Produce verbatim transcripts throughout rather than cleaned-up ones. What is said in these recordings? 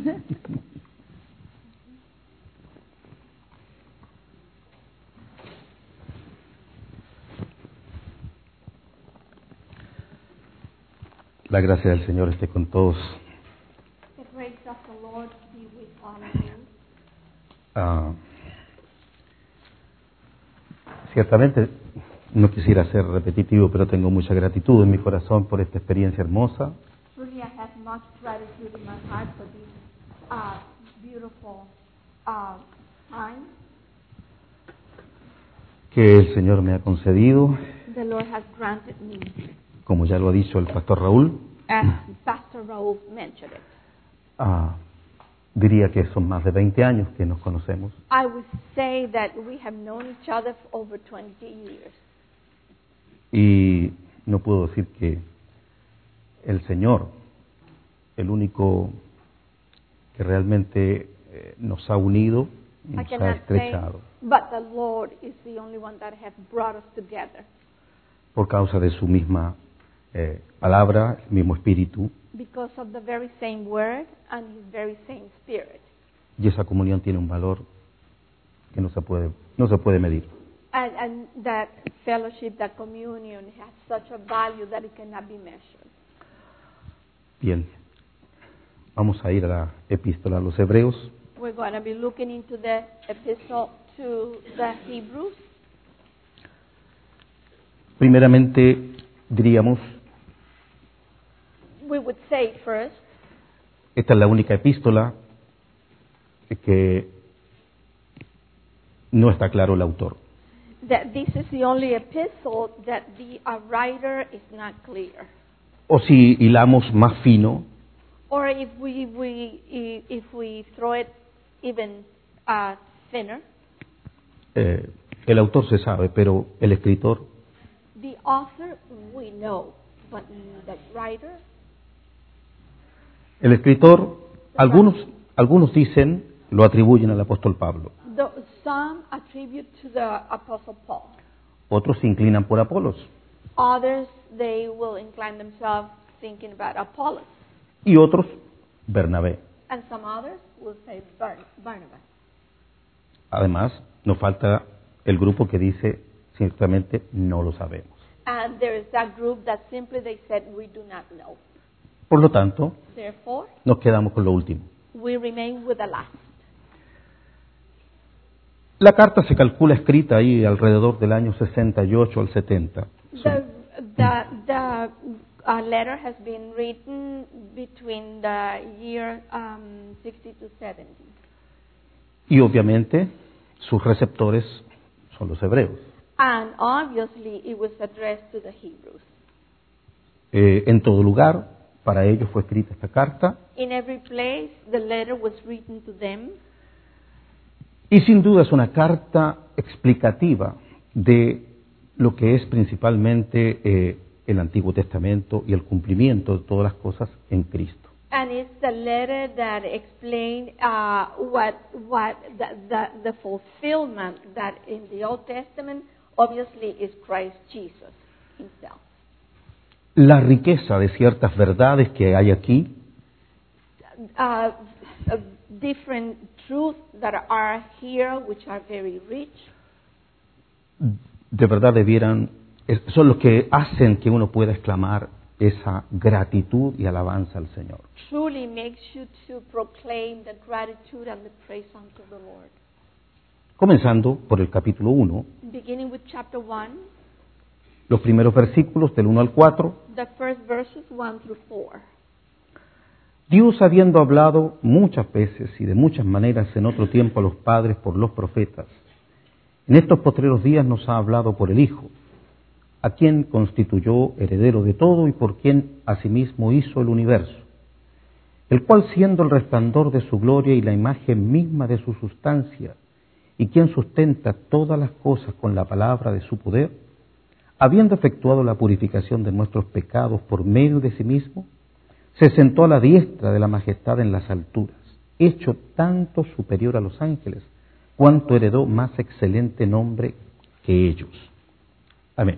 La gracia del Señor esté con todos. The grace of the Lord be with all of you. Ah, ciertamente no quisiera ser repetitivo, pero tengo mucha gratitud en mi corazón por esta experiencia hermosa. Truly, I have much gratitude in my heart for this uh, beautiful uh, time Que el Señor me ha concedido, the Lord has granted me, como ya lo ha dicho el pastor Raúl. as Pastor Raúl mentioned it. Ah, diría que son más de veinte años que nos conocemos. I would say that we have known each other for over twenty years. Y no puedo decir que el Señor, el único que realmente eh, nos ha unido, I nos ha cannot say, estrechado, but the Lord is the only one that has brought us together por causa de su misma eh, palabra, el mismo espíritu, because of the very same word and His very same Spirit. y esa comunión tiene un valor que no se puede, no se puede medir. And, and that fellowship, that communion has such a value that it cannot be measured. Bien, vamos a ir a la epístola a los Hebreos. We're going to be looking into the epistle to the Hebrews. Primeramente, diríamos, We would say first, esta es la única epístola que no está claro el autor. that this is the only epistle that the uh, writer is not clear. O si hilamos más fino, Or if we, we i- if we throw it even uh, thinner, eh, el autor se sabe, pero el escritor, the author we know, but the writer, el escritor, algunos, algunos dicen, lo atribuyen al apóstol Pablo, the, some attribute to the Apostle Paul. otros se inclinan por Apolos Others, they will incline themselves thinking about Apollos. y otros Bernabé. And some others will say Bar- Barnabas. Además, nos falta el grupo que dice, ciertamente no lo sabemos. And there is that group that simply they said, we do not know. Por lo tanto, Therefore, nos quedamos con lo último. we remain with the last. La carta se calcula escrita ahí alrededor del año sesenta y ocho al setenta. The, the, the uh, letter has been written between the year um, sixty to seventy. Y obviamente sus receptores son los hebreos. And obviously it was addressed to the Hebrews. Eh, en todo lugar, para ellos fue escrita esta carta. In every place, the letter was written to them. Y sin duda es una carta explicativa de lo que es principalmente eh, el Antiguo Testamento y el cumplimiento de todas las cosas en Cristo. And it's the letter that explained uh, what what the, the the fulfillment that in the Old Testament obviously is Christ Jesus Himself. La riqueza de ciertas verdades que hay aquí Uh, uh, different truths that are here, which are very rich, de verdad debieran, es- son los que hacen que uno pueda exclamar esa gratitud y alabanza al Señor. truly makes you to proclaim the gratitude and the praise unto the Lord. Comenzando por el capítulo uno, Beginning with chapter one, los primeros versículos del uno al cuatro. the first verses one through four. Dios, habiendo hablado muchas veces y de muchas maneras en otro tiempo a los padres por los profetas, en estos postreros días nos ha hablado por el Hijo, a quien constituyó heredero de todo y por quien asimismo hizo el universo, el cual, siendo el resplandor de su gloria y la imagen misma de su sustancia, y quien sustenta todas las cosas con la palabra de su poder, habiendo efectuado la purificación de nuestros pecados por medio de sí mismo, se sentó a la diestra de la majestad en las alturas, hecho tanto superior a los ángeles, cuanto heredó más excelente nombre que ellos. Amén.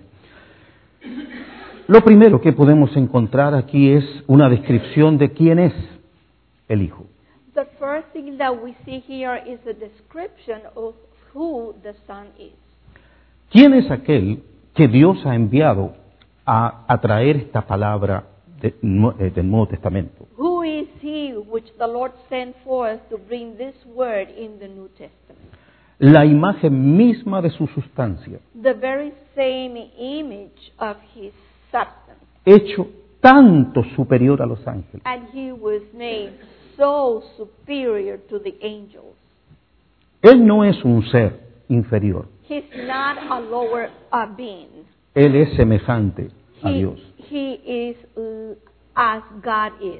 Lo primero que podemos encontrar aquí es una descripción de quién es el Hijo. The first thing that we see here is a description of who the Son is. ¿Quién es aquel que Dios ha enviado a, a traer esta palabra de- eh, del Nuevo Testamento? Who is he which the Lord sent forth to bring this word in the New Testament? La imagen misma de su sustancia, The very same image of his substance. hecho tanto superior a los ángeles. And he was made so superior to the angels. Él no es un ser inferior, He's not a lower uh, being. Él es semejante a He, Dios. he is uh, as God is.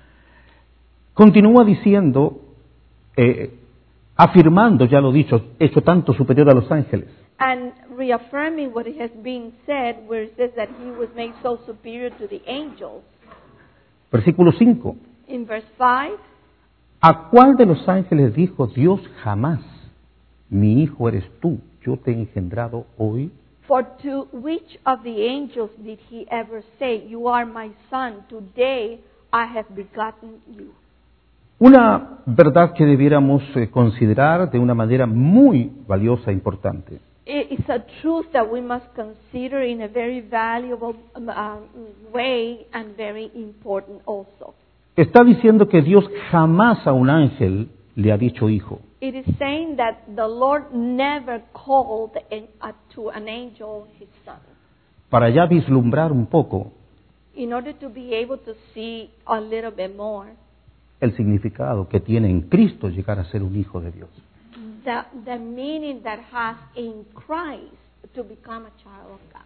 Continúa diciendo, eh, afirmando, ya lo dicho, hecho tanto superior a los ángeles. And reaffirming what has been said, where it says that he was made so superior to the angels. Versículo cinco. In verse five, ¿A cuál de los ángeles dijo Dios jamás, mi hijo eres tú, yo te he engendrado hoy? for to which of the angels did he ever say, you are my son, today I have begotten you? Una verdad que debiéramos eh, considerar de una manera muy valiosa e importante. It- It's a truth that we must consider in a very valuable um, uh, way and very important also. Está diciendo que Dios jamás a un ángel le ha dicho hijo. It is saying that the Lord never called an, uh, to an angel his son. Para ya vislumbrar un poco In order to be able to see a little bit more, el significado que tiene en Cristo llegar a ser un hijo de Dios. the, the meaning that has in Christ to become a child of God.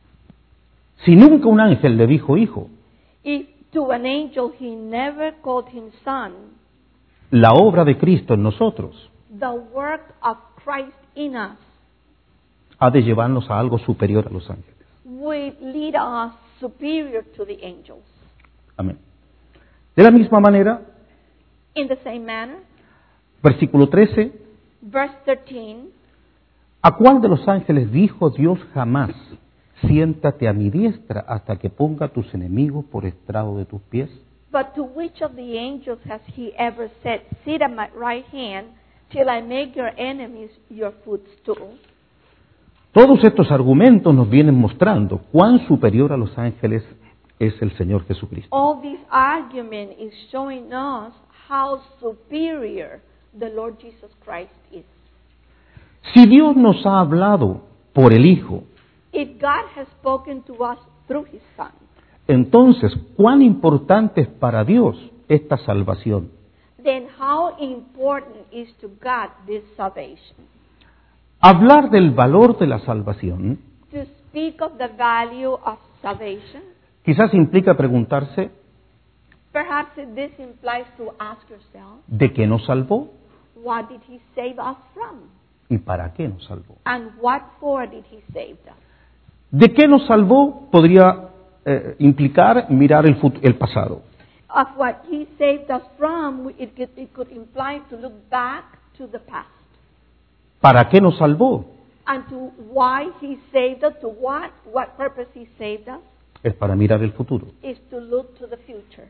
Si nunca un ángel le dijo hijo, If to an angel he never called him son, la obra de Cristo en nosotros the work of Christ in us ha de llevarnos a algo superior a los ángeles. will lead us superior to the angels. Amén. De la misma manera, In the same manner, versículo trece, verse thirteen, ¿a cuál de los ángeles dijo Dios jamás, siéntate a mi diestra hasta que ponga a tus enemigos por estrado de tus pies? but to which of the angels has he ever said, sit at my right hand till I make your enemies your footstool? Todos estos argumentos nos vienen mostrando cuán superior a los ángeles es el Señor Jesucristo. All this argument is showing us how superior the Lord Jesus Christ is. Si Dios nos ha hablado por el Hijo, If God has spoken to us through his Son, entonces cuán importante es para Dios esta salvación. then how important is to God this salvation? Hablar del valor de la salvación To speak of the value of salvation, quizás implica preguntarse perhaps this implies to ask yourself, de qué nos salvó what did he save us from? y para qué nos salvó. And what for did he save us? ¿De qué nos salvó? Podría eh, implicar mirar el, fut- el pasado. Of what he saved us from, it could, it could imply to look back to the past. ¿Para qué nos salvó? And to why he saved us, to what, what purpose he saved us, Es para mirar el futuro. is to look to the future.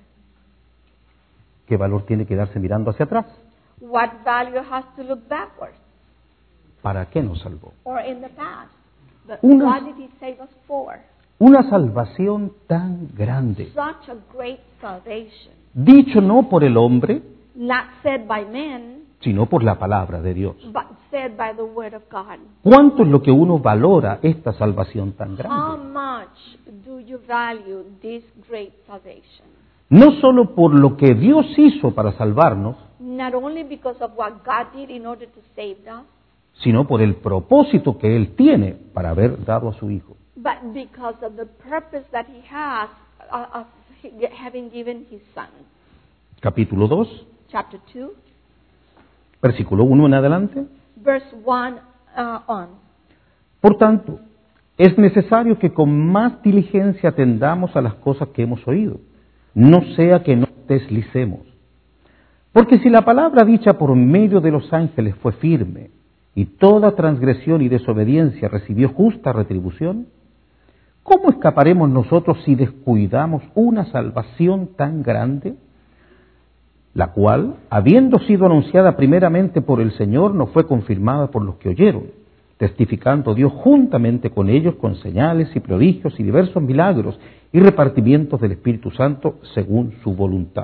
¿Qué valor tiene quedarse mirando hacia atrás? What value has to look backwards ¿Para qué nos salvó? or in the past? But Una- what did he save us for? Una salvación tan grande, Such a great salvation, dicho no por el hombre, not said by men, sino por la palabra de Dios. but said by the word of God. ¿Cuánto es lo que uno valora esta salvación tan How grande? much do you value this great salvation? No solo por lo que Dios hizo para salvarnos, Not only because of what God did in order to save us, sino por el propósito que Él tiene para haber dado a su Hijo. but because of the purpose that he has uh, of having given his son. Capítulo dos, Chapter two, versículo uno en adelante. verse one uh, on. Por tanto, es necesario que con más diligencia atendamos a las cosas que hemos oído, no sea que nos deslicemos. Porque si la palabra dicha por medio de los ángeles fue firme, y toda transgresión y desobediencia recibió justa retribución, ¿cómo escaparemos nosotros si descuidamos una salvación tan grande? la cual, habiendo sido anunciada primeramente por el Señor, no fue confirmada por los que oyeron, testificando Dios juntamente con ellos con señales y prodigios y diversos milagros y repartimientos del Espíritu Santo según su voluntad.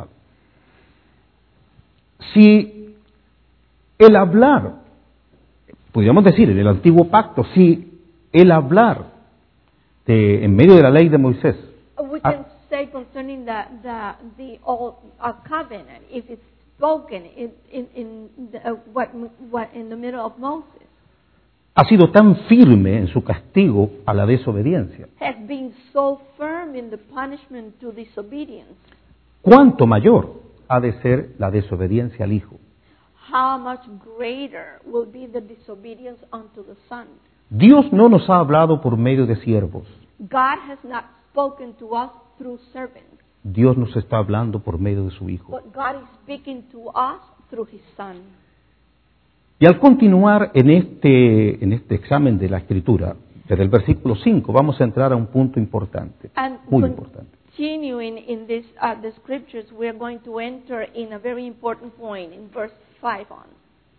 Si el hablar, podríamos decir en el antiguo pacto, si el hablar de, en medio de la ley de Moisés, We can say concerning the the the old uh, covenant, if it's spoken in in, in the, uh, what what in the middle of Moses, ha sido tan firme en su castigo a la desobediencia, has been so firm in the punishment to disobedience, ¿cuánto mayor ha de ser la desobediencia al Hijo? how much greater will be the disobedience unto the Son? Dios no nos ha hablado por medio de siervos, God has not spoken to us through servants, Dios nos está hablando por medio de su Hijo. but God is speaking to us through His Son. Y al continuar en este, en este examen de la Escritura, desde el versículo cinco, vamos a entrar a un punto importante, And muy importante. continuing in this, uh, the scriptures, we are going to enter in a very important point in verse five on.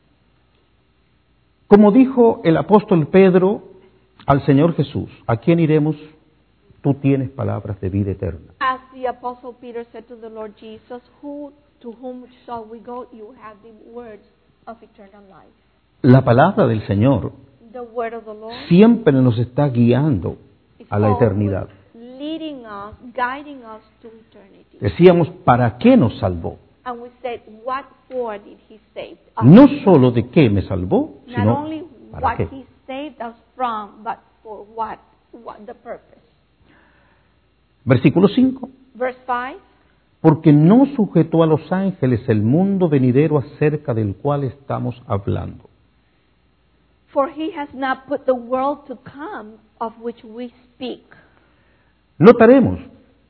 Como dijo el apóstol Pedro al Señor Jesús, ¿a quién iremos? Tú tienes palabras de vida eterna. As the apostle Peter said to the Lord Jesus, "Who to whom shall we go? You have the words of eternal life." La palabra del Señor The word of the Lord siempre nos está guiando is a la always eternidad. leading us, guiding us to eternity. Decíamos, ¿para qué nos salvó? And we said, what for did He save us? No solo de qué me salvó, Not sino only para what qué. He saved us from, but for what, what the purpose. Versículo cinco. Verse five. Porque no sujetó a los ángeles el mundo venidero acerca del cual estamos hablando. For He has not put the world to come of which we speak. Notaremos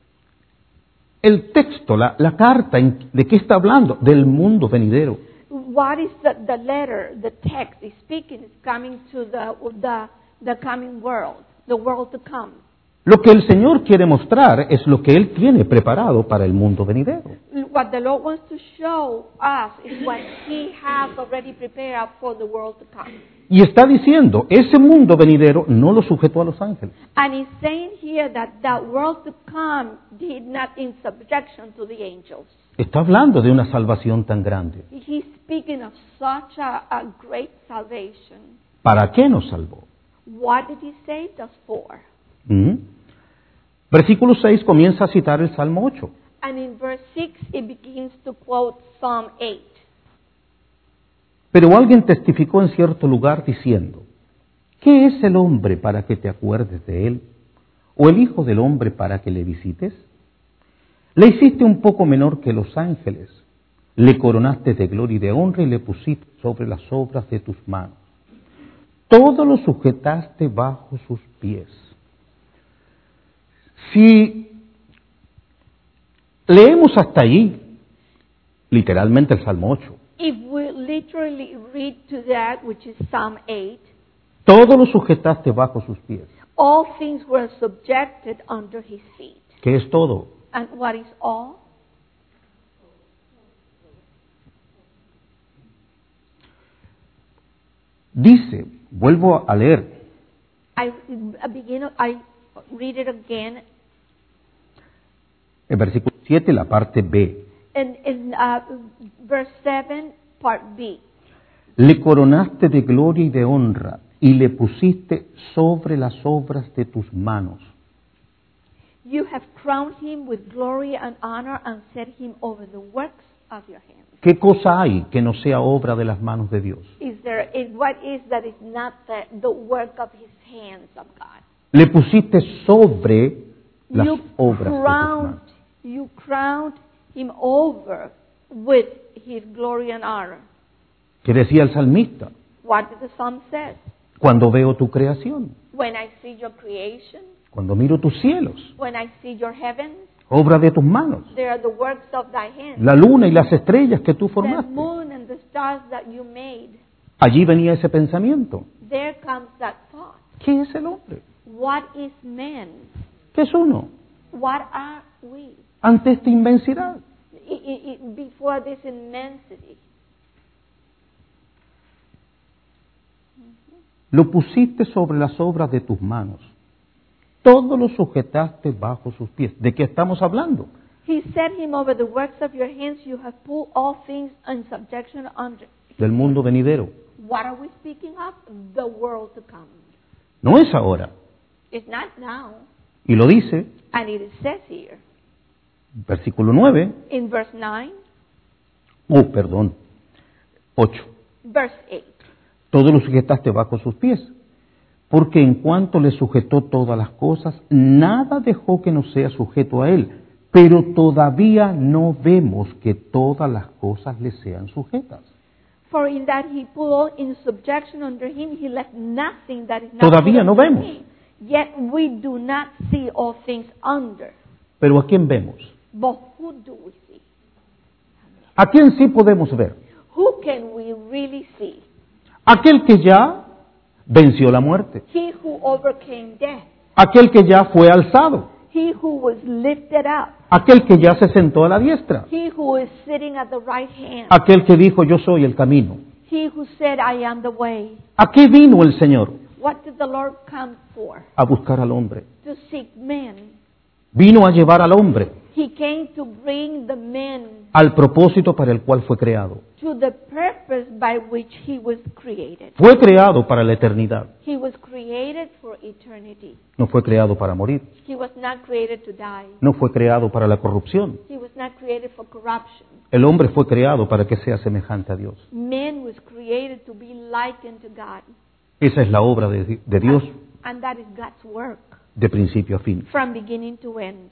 el texto, la, la carta, en- ¿de qué está hablando? Del mundo venidero. What is the, the letter, the text is speaking, is coming to the, the, the coming world, the world to come. Lo que el Señor quiere mostrar es lo que Él tiene preparado para el mundo venidero. What the Lord wants to show us is what He has already prepared for the world to come. Y está diciendo, ese mundo venidero no lo sujetó a los ángeles. And He's saying here that that world to come did not in subjection to the angels. Está hablando de una salvación tan grande. He's speaking of such a, a great salvation. ¿Para qué nos salvó? What did He save us for? ¿Mm? Versículo seis comienza a citar el Salmo ocho. And in verse six, it begins to quote Psalm eight. Pero alguien testificó en cierto lugar diciendo, ¿qué es el hombre para que te acuerdes de él? ¿O el hijo del hombre para que le visites? Le hiciste un poco menor que los ángeles, le coronaste de gloria y de honra y le pusiste sobre las obras de tus manos. Todo lo sujetaste bajo sus pies. Si leemos hasta allí, literalmente el Salmo ocho, If we literally read to that, which is Psalm eight, todo lo sujetaste bajo sus pies. all things were subjected under His feet. ¿Qué es todo? And what is all? Dice, vuelvo a leer, I I begin. I read it again. el versículo siete, la parte B. In, in uh, verse seven, part B. Le coronaste de gloria y de honra y le pusiste sobre las obras de tus manos. You have crowned him with glory and honor and set him over the works of your hands. ¿Qué cosa hay que no sea obra de las manos de Dios? Is there, is, what is that is not the, the work of his hands of God? Le pusiste sobre las You obras de tus crowned, manos. you crowned him over with his glory and honor. ¿Qué decía el salmista? What did the psalm say? Cuando veo tu creación, When I see your creation, cuando miro tus cielos, when I see your heavens, obra de tus manos, they are the works of thy hands. la luna y las estrellas que tú The formaste. moon and the stars that you made. Allí venía ese pensamiento. There comes that thought. ¿Qué es el hombre? What is man? ¿Qué es uno? What are we? Ante esta inmensidad. i- i- i- before this immensity. Lo pusiste sobre las obras de tus manos. Todo lo sujetaste bajo sus pies. ¿De qué estamos hablando? He set him over the works of your hands. You have put all things in subjection under. Del mundo venidero. What are we speaking of? The world to come. No es ahora. It's not now. Y lo dice, And it says here versículo nueve, in verse nine, oh, perdón, ocho. verse eight. Todo lo sujetaste bajo sus pies. Porque en cuanto le sujetó todas las cosas, nada dejó que no sea sujeto a él. Pero todavía no vemos que todas las cosas le sean sujetas. For in that he put all in subjection under him, he left nothing that is not Todavía put no under vemos. him. Yet we do not see all things under. Pero ¿a quién vemos? But who do we see? ¿A quién sí podemos ver? Who can we really see? Aquel que ya venció la muerte. He who overcame death. Aquel que ya fue alzado. He who was lifted up. Aquel que ya se sentó a la diestra. He who is sitting at the right hand. Aquel que dijo yo soy el camino. He who said, I am the way. ¿A qué vino el Señor? What did the Lord come for? A buscar al hombre. To seek men. Vino a llevar al hombre He came to bring the men al propósito para el cual fue creado. to the purpose by which he was created. Fue creado para la eternidad. He was created for eternity. No fue creado para morir. He was not created to die. No fue creado para la corrupción. He was not created for corruption. El hombre fue creado para que sea semejante a Dios. Man was created to be likened to God. Esa es la obra de, de Dios And that is God's work de principio a fin. from beginning to end.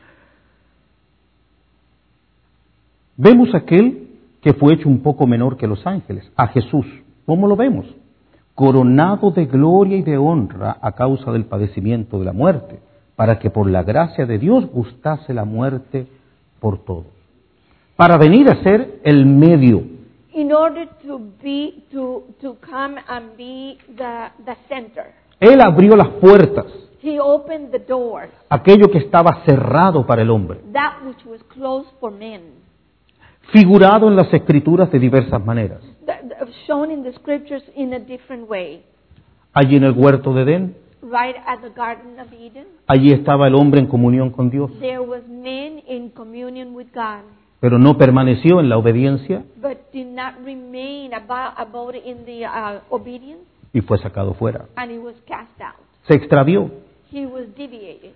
Vemos aquel que fue hecho un poco menor que los ángeles, a Jesús. ¿Cómo lo vemos? Coronado de gloria y de honra a causa del padecimiento de la muerte, para que por la gracia de Dios gustase la muerte por todos. Para venir a ser el medio. In order to be, to, to come and be the, the center. Él abrió las puertas, He opened the doors, aquello que estaba cerrado para el hombre, that which was closed for men. figurado en las escrituras de diversas maneras. The- the- shown in the scriptures in a different way. Allí en el huerto de Edén, Right at the Garden of Eden, allí estaba el hombre en comunión con Dios, there was man in communion with God, pero no permaneció en la obediencia but did not remain about, about in the uh, obedience, y fue sacado fuera. and he was cast out. Se extravió. He was deviated.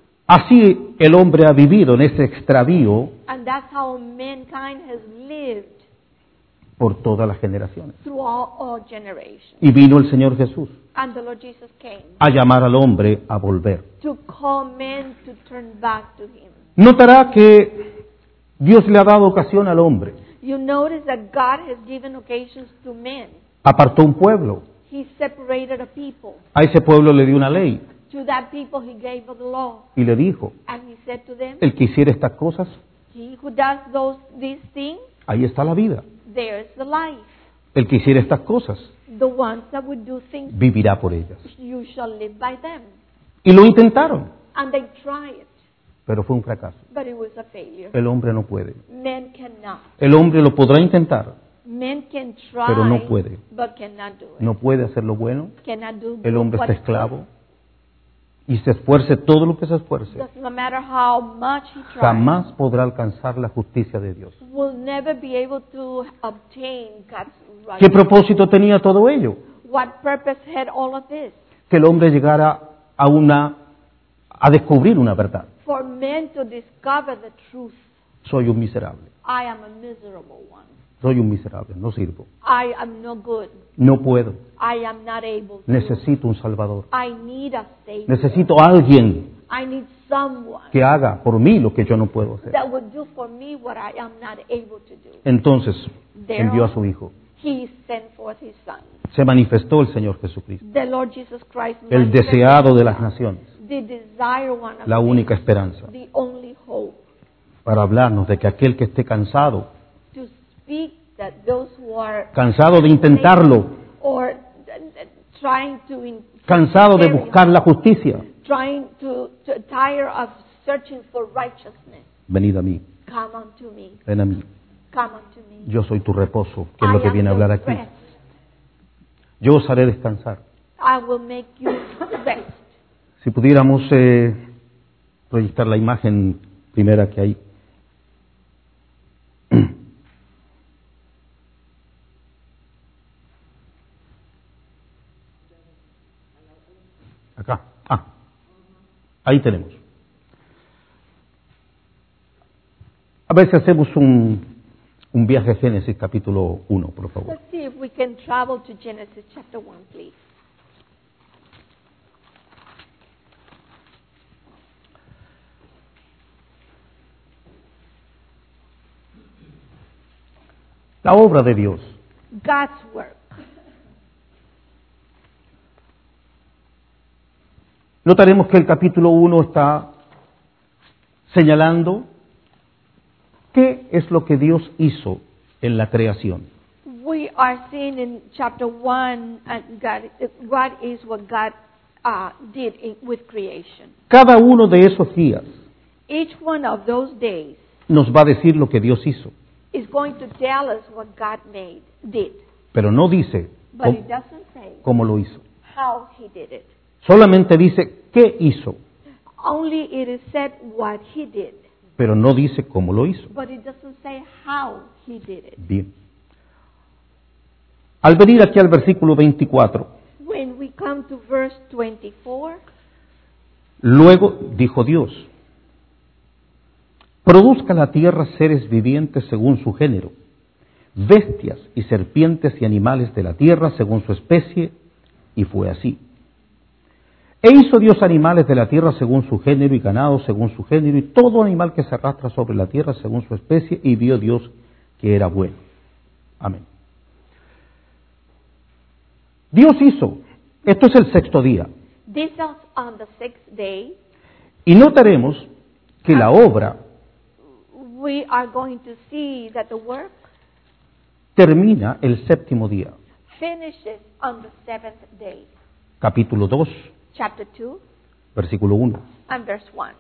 Así el hombre ha vivido en ese extravío And that's how mankind has lived por todas las generaciones. through all, all generations. Y vino el Señor Jesús And the Lord Jesus came a llamar al hombre a volver. to call men to turn back to him. Notará que Dios le ha dado ocasión al hombre. You notice that God has given occasions to men. Apartó un pueblo. He separated a people. A ese pueblo le dio una ley To that people he gave the law. y le dijo, And he said to them, el que hiciera estas cosas, he who does those these things, ahí está la vida. there's the life. El que hiciera estas cosas, The ones that would do things, vivirá por ellas. you shall live by them. Y lo intentaron, And they tried, pero fue un fracaso. but it was a failure. El hombre no puede. Men cannot. El hombre lo podrá intentar, Men can try, pero no puede. but cannot do it. No puede hacer lo bueno. Cannot do El hombre what está esclavo y se esfuerce todo lo que se esfuerce. doesn't matter how much he tries, Jamás podrá alcanzar la justicia de Dios. will never be able to obtain God's right. ¿Qué propósito tenía todo ello? What purpose had all of this? Que el hombre llegara a una a descubrir una verdad. For men to discover the truth. Soy un miserable. I am a miserable one. Soy un miserable, no sirvo. I am no good. No puedo. I am not able to. Necesito un salvador. I need a Savior. Necesito a alguien I need someone que haga por mí lo que yo no puedo hacer. that would do for me what I am not able to do. Entonces There envió a su Hijo. He sent forth His Son. Se manifestó el Señor Jesucristo, The Lord Jesus Christ, el manifested deseado de las naciones, the desire one of la men, única esperanza, the only hope, para hablarnos de que aquel que esté cansado, to speak that those who are cansado de intentarlo, or uh, uh, trying to in- cansado de buscar la justicia, trying to, to tire of searching for righteousness, venid a mí. Come unto me. Ven a mí. Come unto me. Yo soy tu reposo, que es I lo que am viene a your hablar aquí. rest. Yo os haré descansar. I will make you rest. Si pudiéramos eh, proyectar la imagen primera que hay. Acá. Ah, ahí tenemos. A ver si hacemos un, un viaje a Génesis capítulo uno, por favor. Let's see if we can travel to Genesis chapter one, please. La obra de Dios. God's work. Notaremos que el capítulo uno está señalando qué es lo que Dios hizo en la creación. We are seeing in chapter one uh, God, what is what God uh, did in, with creation. Cada uno de esos días Each one of those days nos va a decir lo que Dios hizo, is going to tell us what God made, did. pero no dice But cómo, it doesn't say cómo lo hizo. how he did it. Solamente dice qué hizo, Only it is said what he did. pero no dice cómo lo hizo. But it doesn't say how he did it. Bien. Al venir aquí al versículo veinticuatro, When we come to verse twenty-four, luego dijo Dios, produzca la tierra seres vivientes según su género, bestias y serpientes y animales de la tierra según su especie, y fue así. E hizo Dios animales de la tierra según su género y ganado según su género y todo animal que se arrastra sobre la tierra según su especie, y vio Dios que era bueno. Amén. Dios hizo, esto es el sexto día, this is on the sixth day. y notaremos que la obra We are going to see that the work termina el séptimo día. finishes on the seventh day. Capítulo dos, Chapter two versículo uno. and verse one.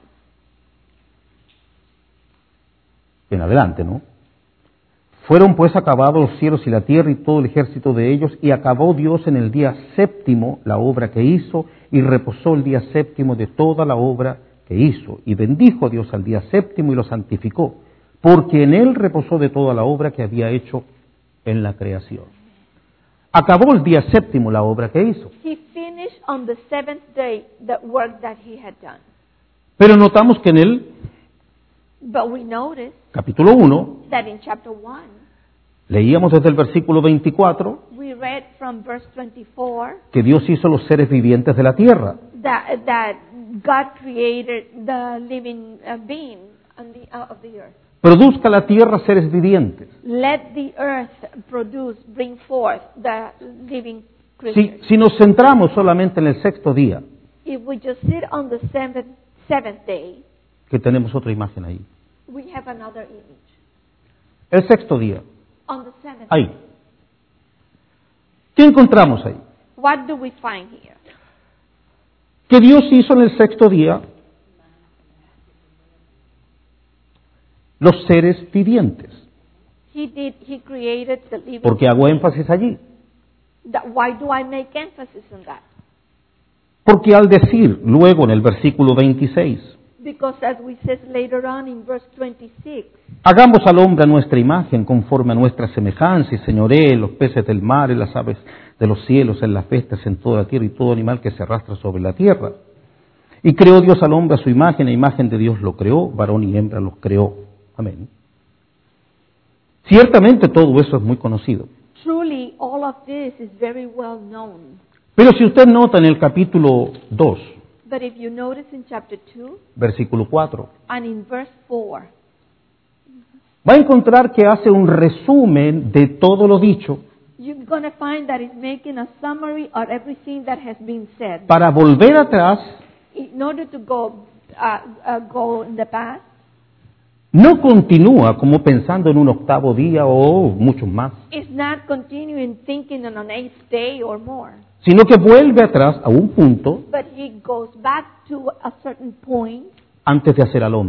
En adelante, ¿no? Fueron pues acabados los cielos y la tierra y todo el ejército de ellos, y acabó Dios en el día séptimo la obra que hizo, y reposó el día séptimo de toda la obra que hizo. Y bendijo Dios al día séptimo y lo santificó, porque en él reposó de toda la obra que había hecho en la creación. Acabó el día séptimo la obra que hizo. He finished on the seventh day the work that he had done. Pero notamos que en el But we notice capítulo uno, that in chapter one, leíamos desde el versículo veinticuatro, we read from verse twenty-four que Dios hizo los seres vivientes de la tierra. that, that God created the living uh, being on the, uh, of the earth. Produzca la tierra seres vivientes. Let the earth produce, bring forth the living Si, creatures. si nos centramos solamente en el sexto día, If we just sit on the seventh, seventh day, que tenemos otra imagen ahí. we have another image. El sexto día, On the seventh ahí. day, ¿Qué encontramos ahí? what do we find here? Que Dios hizo en el sexto día los seres vivientes. He did. He created the living. ¿Por qué hago énfasis allí? That, why do I make emphasis on that? Porque al decir luego en el versículo veintiséis, Because as we said later on in verse twenty-six, hagamos al hombre a nuestra imagen, conforme a nuestra semejanza, y señoree en los peces del mar, en las aves de los cielos, en las bestias, en toda la tierra, y todo animal que se arrastra sobre la tierra. Y creó Dios al hombre a su imagen, a imagen de Dios lo creó, varón y hembra los creó. Amén. Ciertamente todo eso es muy conocido. truly all of this is very well known. Pero si usted nota en el capítulo dos, But if you notice in chapter two versículo cuatro, and in verse four, va a encontrar que hace un resumen de todo lo dicho you're going to find that it's making a summary of everything that has been said. para volver atrás. In order to go, uh, uh, go in the past, No continúa como pensando en un octavo día o muchos más, it's not continuing thinking on an eighth day or more, sino que vuelve atrás a un punto but he goes back to a certain point antes de hacer al hombre.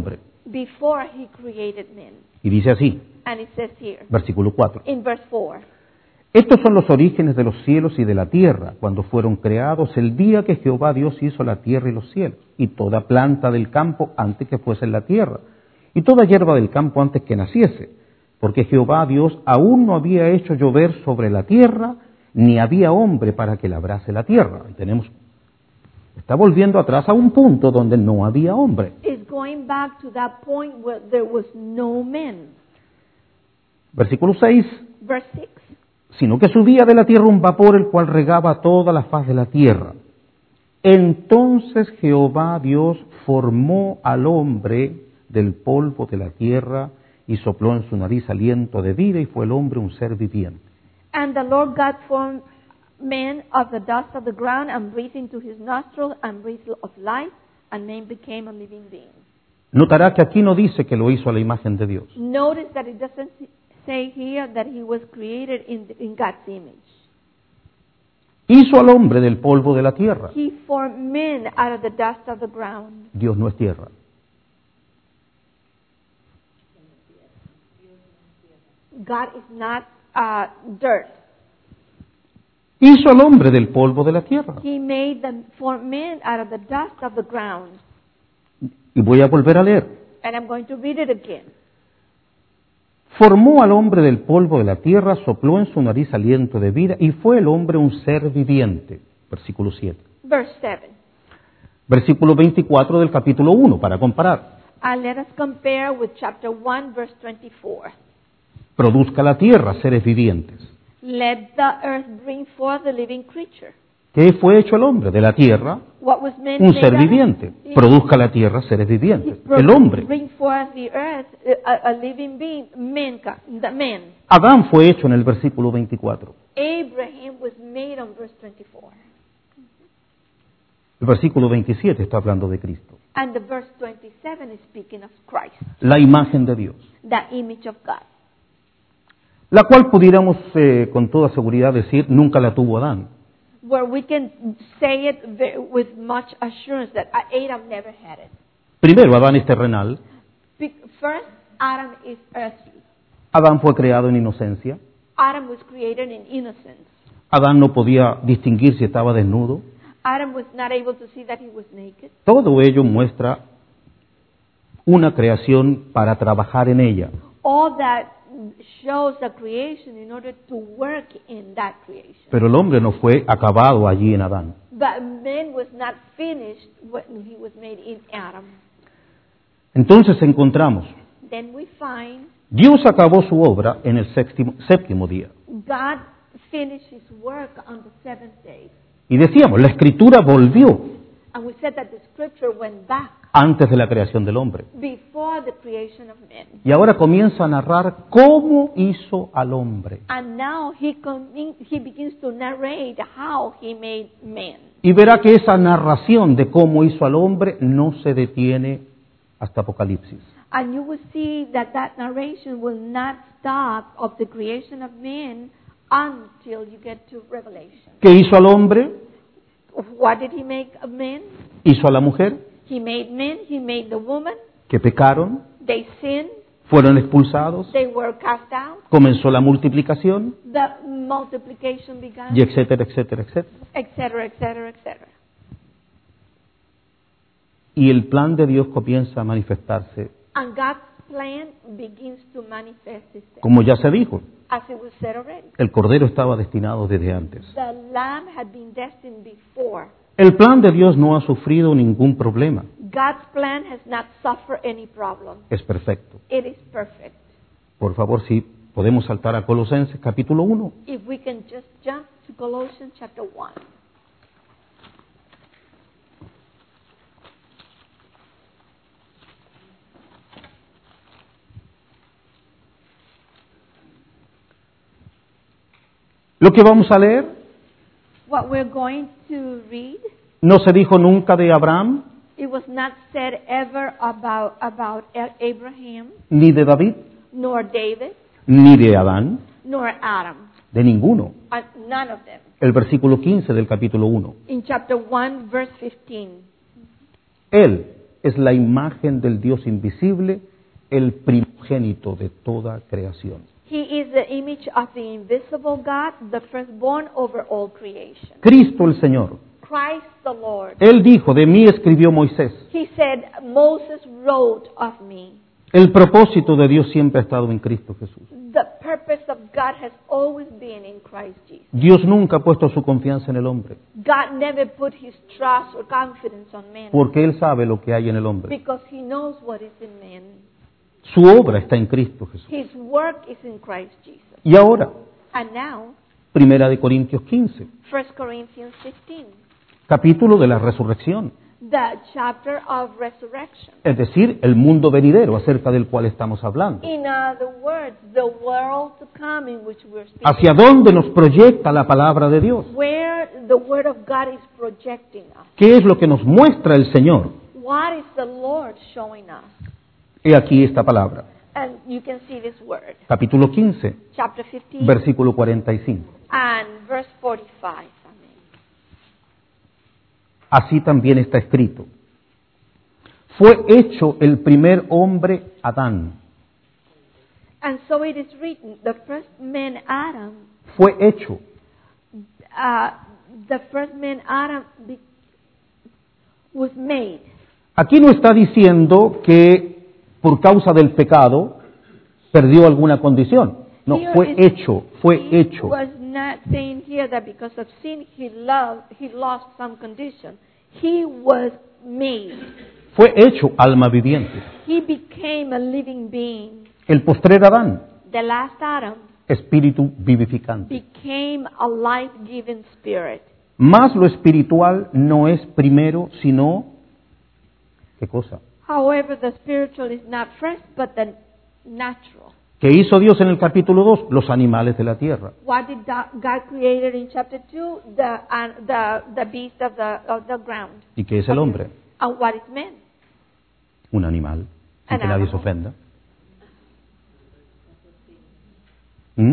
before he created men. Y dice así, And it says here, versículo cuatro. in verse four, Estos son los orígenes de los cielos y de la tierra, cuando fueron creados el día que Jehová Dios hizo la tierra y los cielos, y toda planta del campo antes que fuese en la tierra, y toda hierba del campo antes que naciese, porque Jehová Dios aún no había hecho llover sobre la tierra, ni había hombre para que labrase la tierra. Ahí tenemos, está volviendo atrás a un punto donde no había hombre. is going back to that point where there was no men. Versículo seis. Verse six, Sino que subía de la tierra un vapor el cual regaba toda la faz de la tierra. Entonces Jehová Dios formó al hombre del polvo de la tierra y sopló en su nariz aliento de vida y fue el hombre un ser viviente. and the Lord God formed man of the dust of the ground and breathed into his nostrils and breathed of life, and man became a living being. Notará que aquí no dice que lo hizo a la imagen de Dios. Notice that it doesn't say here that he was created in, in God's image. Hizo al hombre del polvo de la tierra. He formed men out of the dust of the ground. Dios no es tierra. God is not uh, dirt. Hizo al hombre del polvo de la tierra. He made them form men out of the dust of the ground. Y voy a volver a leer. And I'm going to read it again. Formó al hombre del polvo de la tierra, sopló en su nariz aliento de vida y fue el hombre un ser viviente. Versículo siete. Verse seven. Versículo veinticuatro del capítulo uno, para comparar. And let us compare with chapter one, verse twenty-four. Produzca la tierra seres vivientes. Let the earth bring forth a living creature. ¿Qué fue hecho el hombre? De la tierra, What was man un made ser out of? viviente. He- Produzca la tierra seres he vivientes. pro- El hombre. Bring forth the earth a, a living being, mankind, the man. Adán fue hecho en el versículo veinticuatro. Abraham was made on verse twenty-four. El versículo veintisiete está hablando de Cristo. And the verse twenty-seven is speaking of Christ, La imagen de Dios. the image of God. La cual pudiéramos eh, con toda seguridad decir nunca la tuvo Adán. Where we can say it ve- with much assurance that Adam never had it. Primero, Adán es terrenal. Be- First, Adam is earthly. Adán fue creado en inocencia. Adam was created in innocence. Adán no podía distinguir si estaba desnudo. Adam was not able to see that he was naked. Todo ello muestra una creación para trabajar en ella. All that shows the creation in order to work in that creation. Pero el hombre no fue acabado allí en Adán. But man was not finished when he was made in Adam. Entonces encontramos, Then we find Dios acabó su obra en el séptimo, séptimo día. God finished his work on the seventh day. Y decíamos, la escritura volvió And we said that the scripture went back antes de la creación del hombre. before the creation of man. Y ahora comienza a narrar cómo hizo al hombre. And now he, com- he begins to narrate how he made man. Y verá que esa narración de cómo hizo al hombre no se detiene hasta Apocalipsis. And you will see that that narration will not stop of the creation of man until you get to Revelation. ¿Qué hizo al hombre? What did he make of man? Hizo a la mujer, He made men, he made the woman. que pecaron, They sinned, fueron expulsados, they were cast out. comenzó la multiplicación, The multiplication began, y etcétera, etcétera, etcétera. et cetera, et cetera, et cetera. Y el plan de Dios comienza a manifestarse, And God's plan begins to manifest itself. como ya se dijo, As it was said already. el Cordero estaba destinado desde antes. The lamb had been destined before. El plan de Dios no ha sufrido ningún problema, God's plan has not suffered any problem. es perfecto. It is perfect. Por favor, si podemos saltar a Colosenses capítulo uno. If we can just jump to Colossians chapter one. Lo que vamos a leer What we're going to read, no se dijo nunca de Abraham, it was not said ever about, about Abraham, ni de David, nor David, ni de Adán, nor Adam. de ninguno. Uh, none of them. El versículo quince del capítulo uno. In chapter one, verse fifteen. Él, es la imagen del Dios invisible, el primogénito de toda creación. He is the image of the invisible God, the firstborn over all creation. Cristo el Señor. Christ the Lord. Él dijo, de mí escribió Moisés. He said, Moses wrote of me. El propósito de Dios siempre ha estado en Cristo Jesús. The purpose of God has always been in Christ Jesus. Dios nunca ha puesto su confianza en el hombre, God never put his trust or confidence on man porque Él sabe lo que hay en el hombre. because he knows what is in man. Su obra está en Cristo Jesús. His work is in Christ Jesus. Y ahora, And now, Primera de Corintios quince, First Corinthians fifteen, capítulo de la resurrección, the chapter of resurrection. es decir, el mundo venidero acerca del cual estamos hablando. In other words, the world to come in which we're speaking. ¿Hacia dónde nos proyecta la palabra de Dios? Where the word of God is projecting us. ¿Qué es lo que nos muestra el Señor? What is the Lord showing us? He aquí esta palabra. And you can see this word. Capítulo quince, Chapter fifteen versículo cuarenta y cinco. and verse forty-five. Amen. Así también está escrito. Fue hecho el primer hombre Adán. And so it is written, the first man Adam, Fue hecho. uh, the first man Adam be, was made. Aquí no está diciendo que por causa del pecado perdió alguna condición. No, Here fue is- hecho, fue he hecho. was not saying here that because of sin he loved, he lost some condition. He was made. Fue hecho alma viviente. He became a living being. El postrer Adán, The last Adam espíritu vivificante. became a life-giving spirit. Más lo espiritual no es primero, sino, ¿qué cosa? However, the spiritual is not first, but the natural. ¿Qué hizo Dios en el capítulo dos? Los animales de la tierra. What did Do- God created in chapter two? The uh, the the beast of the of the ground. ¿Y qué es el hombre? And what is man? Un animal, sin An que nadie se animal. ofenda. ¿Mm?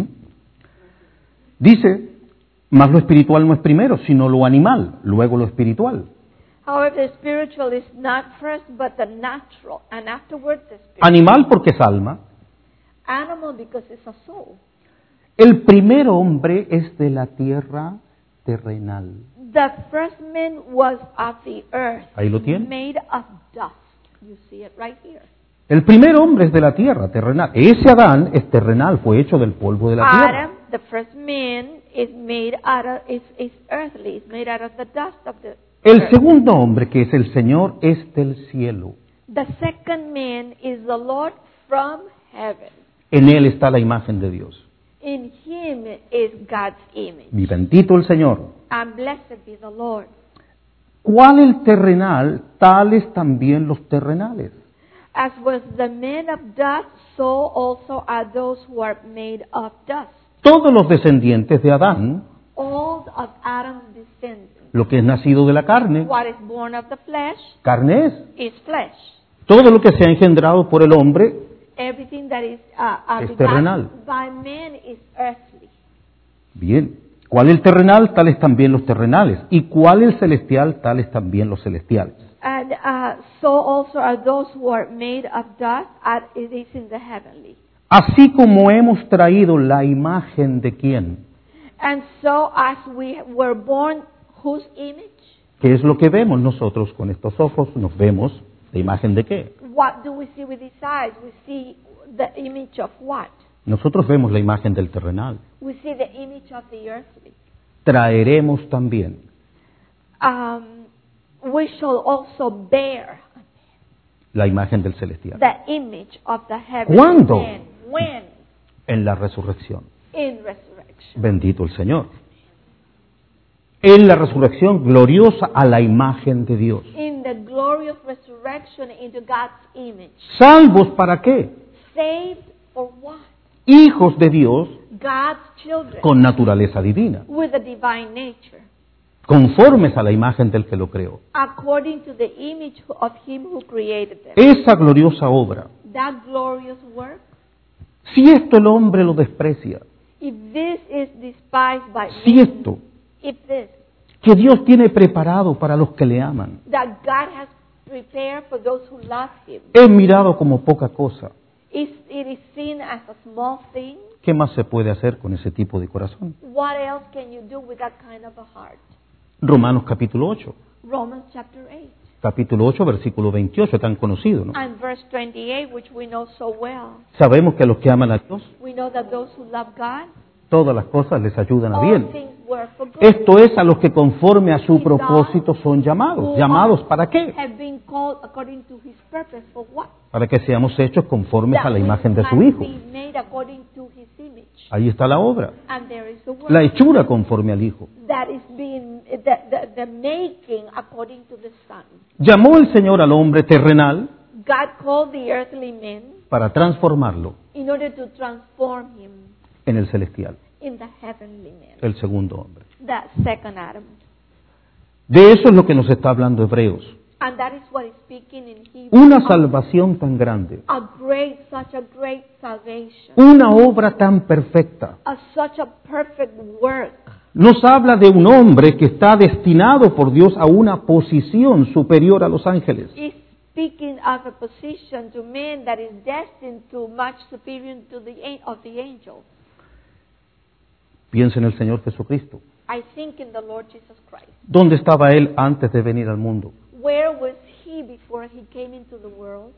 Dice, más lo espiritual no es primero, sino lo animal, luego lo espiritual. However, the spiritual is not first, but the natural, and afterwards the spiritual. Animal porque es alma. Animal because it's a soul. El primer hombre es de la tierra terrenal. The first man was of the earth, Ahí lo tiene. made of dust. You see it right here. El primer hombre es de la tierra terrenal. Ese Adán es terrenal, fue hecho del polvo de la tierra. Adam, the first man, is made out of is is earthly. Is made out of the dust of the El earth. segundo hombre, que es el Señor, es del cielo. The second man is the Lord from heaven. En él está la imagen de Dios. In him is God's image. Y bendito el Señor. And blessed be the Lord. ¿Cuál el terrenal? Tales también los terrenales. As was the man of dust, so also are those who are made of dust. Todos los descendientes de Adán, All of Adam's descendants. lo que es nacido de la carne, What is born of the flesh carne es. is flesh. Todo lo que se ha engendrado por el hombre Everything that is uh, uh, Es begotten terrenal. by man is earthly. Bien. ¿Cuál el terrenal? Tales también los terrenales. ¿Y cuál el celestial? Tales también los celestiales. And uh, so also are those who are made of dust, as it is in the heavenly. Así como hemos traído la imagen de quién, And so as we were born, whose image? ¿qué es lo que vemos nosotros con estos ojos? Nos vemos la imagen de qué. What do we see with these eyes? We see the image of what? Nosotros vemos la imagen del terrenal. We see the image of the earthly. Traeremos también Um, we shall also bear la imagen del celestial the image of the heavenly. ¿Cuándo? man. When? en la resurrección. In resurrection. Bendito el Señor. En la resurrección gloriosa a la imagen de Dios. In the glorious resurrection into God's image. ¿Salvos para qué? Saved for what? Hijos de Dios God's children con naturaleza divina, with a divine nature, conformes a la imagen del que lo creó. according to the image of Him who created them. Esa gloriosa obra, That glorious work, si esto el hombre lo desprecia, if this is despised by si men, esto if this, que Dios tiene preparado para los que le aman, that God has prepare for those who love Him. Es mirado como poca cosa. Is, it is seen as a small thing. ¿Qué más se puede hacer con ese tipo de corazón? What else can you do with that kind of a heart? Romanos capítulo ocho. Romans chapter eight. Capítulo ocho, versículo veintiocho, tan conocido, ¿no? And verse twenty-eight, which we know so well. Sabemos que a los que aman a Dios, We know that those who love God, todas las cosas les ayudan a all bien. things work for good. Esto es a los que conforme a su propósito son llamados. ¿Llamados para qué? Have been called according to His purpose. For what? Para que seamos hechos conformes a That la we imagen de su might Hijo. be made according to His image. Ahí está la obra. And there is the work La hechura conforme al Hijo. that is being the, the, the making according to the Son. Llamó el Señor al hombre terrenal God called the earthly man para transformarlo in order to transform him en el celestial, in the heavenly man, el segundo hombre. that second Adam. De eso es lo que nos está hablando Hebreos. And that is what is speaking in Hebrews. Una salvación tan grande, A great, such a great salvation, una obra tan perfecta. a such a perfect work. Nos habla de un hombre que está destinado por Dios a una posición superior a los ángeles. Is speaking of a position to men that is destined to much superior to the an- of the angels. Piensa en el Señor Jesucristo. I think in the Lord Jesus Christ. ¿Dónde estaba Él antes de venir al mundo? Where was he before he came into the world?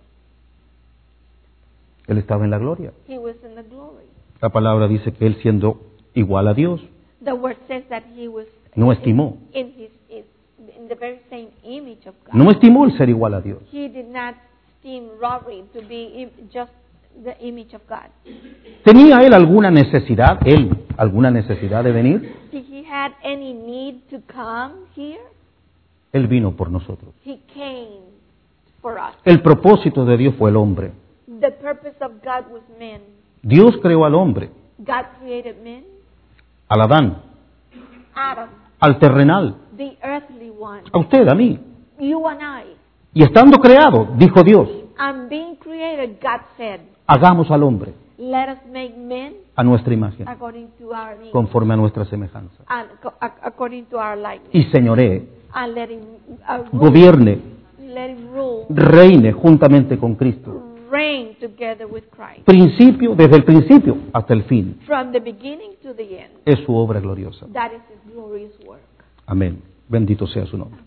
Él estaba en la gloria. He was in the glory. La palabra dice que Él siendo igual a Dios, The word says that he was no estimó. in his in, in the very same image of God. No estimó el ser igual a Dios. He did not esteem robbery to be im- just the image of God. ¿Tenía Él alguna necesidad, Él, alguna necesidad de venir? Did he had any need to come here? Él vino por nosotros. He came for us. El propósito de Dios fue el hombre. The purpose of God was man. Dios creó al hombre, God created man, al Adán, Adam, al terrenal, the earthly one, a usted, a mí. you and I. Y estando creado, dijo Dios, And being created, God said, hagamos al hombre let us make men a nuestra imagen, according to our image, conforme a nuestra semejanza. and co- ac- according to our likeness, Y señoree, and let him uh, rule, gobierne, let him rule, reine juntamente con Cristo. reign together with Christ, Principio, desde el principio hasta el fin. from the beginning to the end. Es su obra gloriosa. That is His glorious work. Amén. Bendito sea su nombre.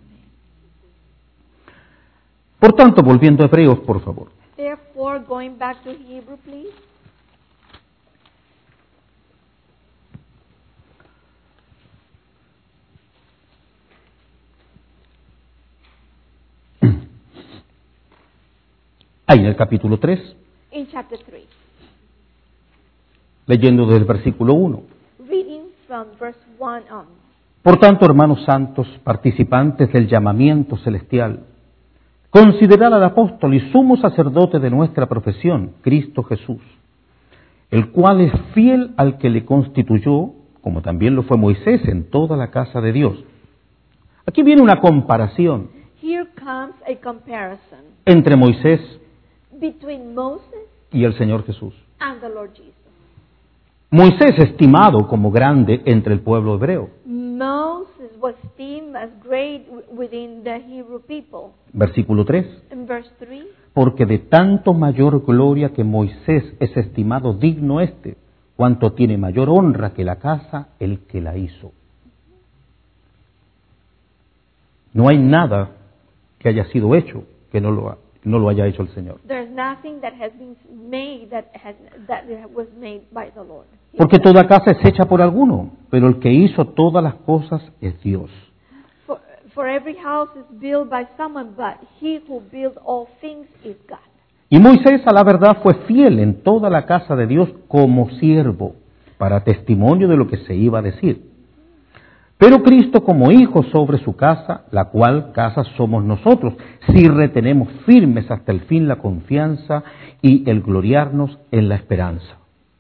Por tanto, volviendo a Hebreos, por favor. Therefore, going back to Hebrew, please. Ahí en el capítulo tres, In chapter three, leyendo desde el versículo uno. reading from verse one on. Por tanto, hermanos santos, participantes del llamamiento celestial, considerad al apóstol y sumo sacerdote de nuestra profesión, Cristo Jesús, el cual es fiel al que le constituyó, como también lo fue Moisés en toda la casa de Dios. Aquí viene una comparación Here comes a comparison entre Moisés between Moses y el Señor Jesús. and the Lord Jesus. Moisés, estimado como grande entre el pueblo hebreo. Moses was esteemed as great w- within the Hebrew people. Versículo tres. In verse three, Porque de tanto mayor gloria que Moisés es estimado digno este, cuanto tiene mayor honra que la casa el que la hizo. No hay nada que haya sido hecho que no lo, ha- no lo haya hecho el Señor. there's nothing that has been made that has that was made by the Lord. Porque toda casa es hecha por alguno, pero el que hizo todas las cosas es Dios. For, for every house is built by someone, but he who builds all things is God. Y Moisés, a la verdad, fue fiel en toda la casa de Dios como siervo, para testimonio de lo que se iba a decir. Pero Cristo como hijo sobre su casa, la cual casa somos nosotros, si retenemos firmes hasta el fin la confianza y el gloriarnos en la esperanza.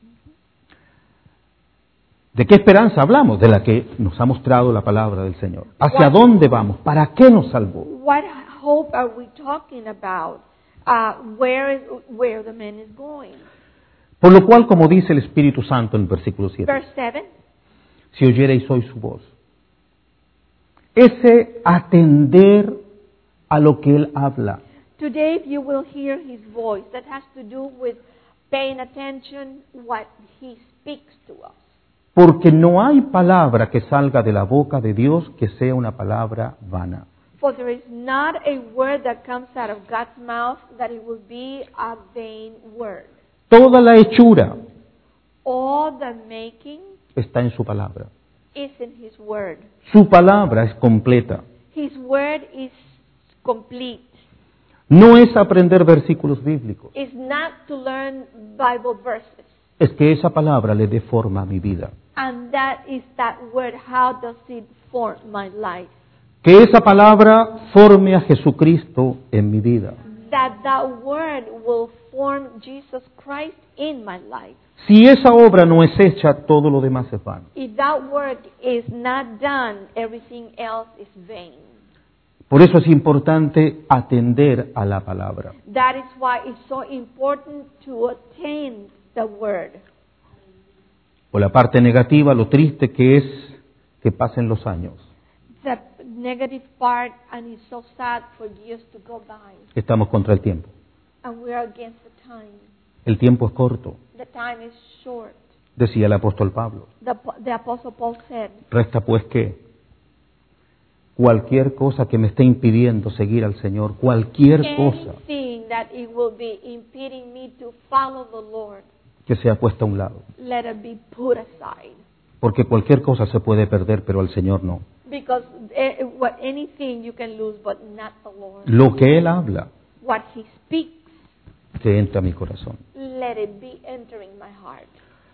¿De qué esperanza hablamos? De la que nos ha mostrado la palabra del Señor. ¿Hacia dónde vamos? ¿Para qué nos salvó? What hope are we talking about? Uh, where is where the man is going? Por lo cual, como dice el Espíritu Santo en el versículo siete, Verse seven. si oyereis hoy su voz, ese atender a lo que Él habla. Today you will hear His voice. That has to do with paying attention what He speaks to us. Porque no hay palabra que salga de la boca de Dios que sea una palabra vana. For there is not a word that comes out of God's mouth that it will be a vain word. Toda la hechura All the making está en su palabra. is in His word. Su palabra es completa. His word is complete. No es aprender versículos bíblicos. It's not to learn Bible verses. Es que esa palabra le dé forma a mi vida. And that is that word. How does it form my life? Que esa palabra forme a Jesucristo en mi vida. That that word will form Jesus Christ in my life. Si esa obra no es hecha, todo lo demás es vano. If that work is not done, everything else is vain. Por eso es importante atender a la palabra. That is why it's so important to attend the word. O la parte negativa, lo triste que es que pasen los años. The negative part, and it's so sad for years to go by. Estamos contra el tiempo. And we are against the time. El tiempo es corto, The time is short. decía el apóstol Pablo. The, the Apostle Paul said, Resta pues que cualquier cosa que me esté impidiendo seguir al Señor, cualquier cosa anything that it will be impeding me to follow the Lord, que sea puesta a un lado. let it be put aside. Porque cualquier cosa se puede perder, pero al Señor no. Because eh, what anything you can lose, but not the Lord. Lo que Él habla, What He speaks, que entra a mi corazón. let it be entering my heart.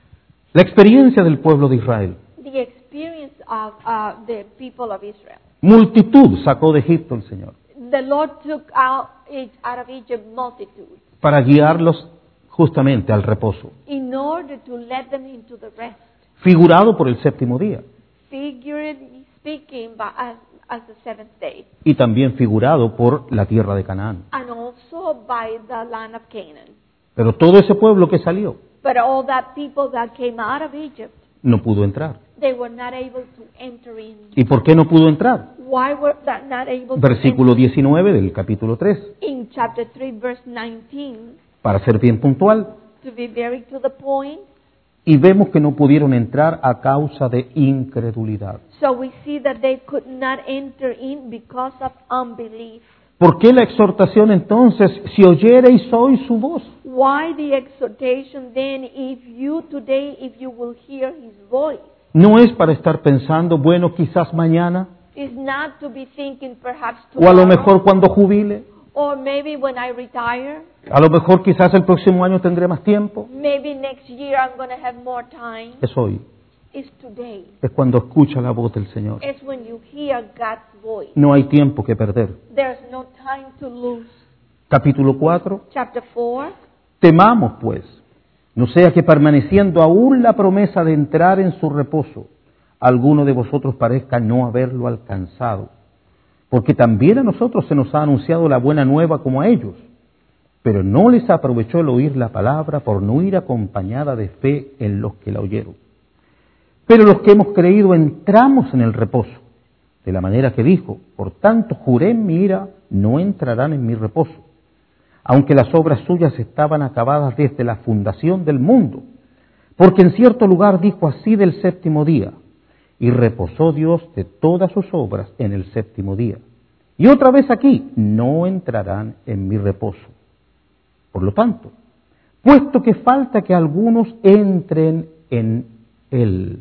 La experiencia del pueblo de Israel. The experience of uh, the people of Israel. Multitud sacó de Egipto el Señor The Lord took out, out of Egypt multitudes para guiarlos justamente al reposo, in order to let them into the rest. figurado por el séptimo día Figuratively speaking, by, as, as the seventh day. y también figurado por la tierra de Canaán. And also by the land of Canaan. Pero todo ese pueblo que salió But all that people that came out of Egypt, no pudo entrar. they were not able to enter in. ¿Y por qué no pudo entrar? Why were they not able to Versículo diecinueve del capítulo tres, enter? In chapter three, verse nineteen, para ser bien puntual. to be very to the point, Y vemos que no pudieron entrar a causa de incredulidad. so we see that they could not enter in because of unbelief. ¿Por qué la exhortación entonces? Si oyereis hoy su voz. Why the exhortation then, if you today, if you will hear His voice? No es para estar pensando, bueno, quizás mañana, Is not to be thinking perhaps o a lo tomorrow, mejor cuando jubile, or maybe when I retire, a lo mejor quizás el próximo año tendré más tiempo. maybe next year I'm going to have more time. Es hoy, It's today. es cuando escucha la voz del Señor. It's when you hear God's voice. No hay tiempo que perder. There's no time to lose. Capítulo cuatro. Chapter four. Temamos, pues, no sea que permaneciendo aún la promesa de entrar en su reposo, alguno de vosotros parezca no haberlo alcanzado. Porque también a nosotros se nos ha anunciado la buena nueva como a ellos, pero no les aprovechó el oír la palabra por no ir acompañada de fe en los que la oyeron. Pero los que hemos creído entramos en el reposo, de la manera que dijo, por tanto juré en mi ira, no entrarán en mi reposo, aunque las obras suyas estaban acabadas desde la fundación del mundo, porque en cierto lugar dijo así del séptimo día, y reposó Dios de todas sus obras en el séptimo día. Y otra vez aquí, no entrarán en mi reposo. Por lo tanto, puesto que falta que algunos entren en él.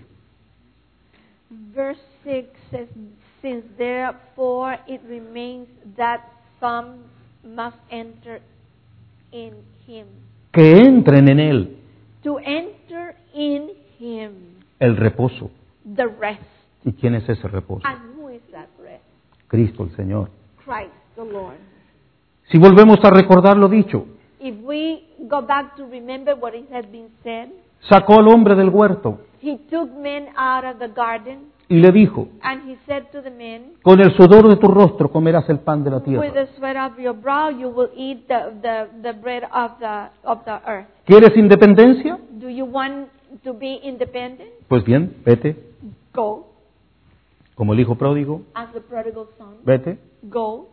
Verse six says, since therefore it remains that some must enter in Him. Que entren en él, To enter in Him, el reposo. the rest. ¿Y quién es ese reposo? And who is that rest? Cristo el Señor. Christ the Lord. Si volvemos a recordar lo dicho, If we go back to remember what it has been said, sacó al hombre del huerto He took men out of the garden, y le dijo, and He said to the men, con el sudor de tu rostro comerás el pan de la with tierra. the sweat of your brow you will eat the, the, the bread of the, of the earth. ¿Quieres independencia? Do you want to be independent? Pues bien, vete, Go. como el hijo pródigo, As the prodigal son. vete, Go.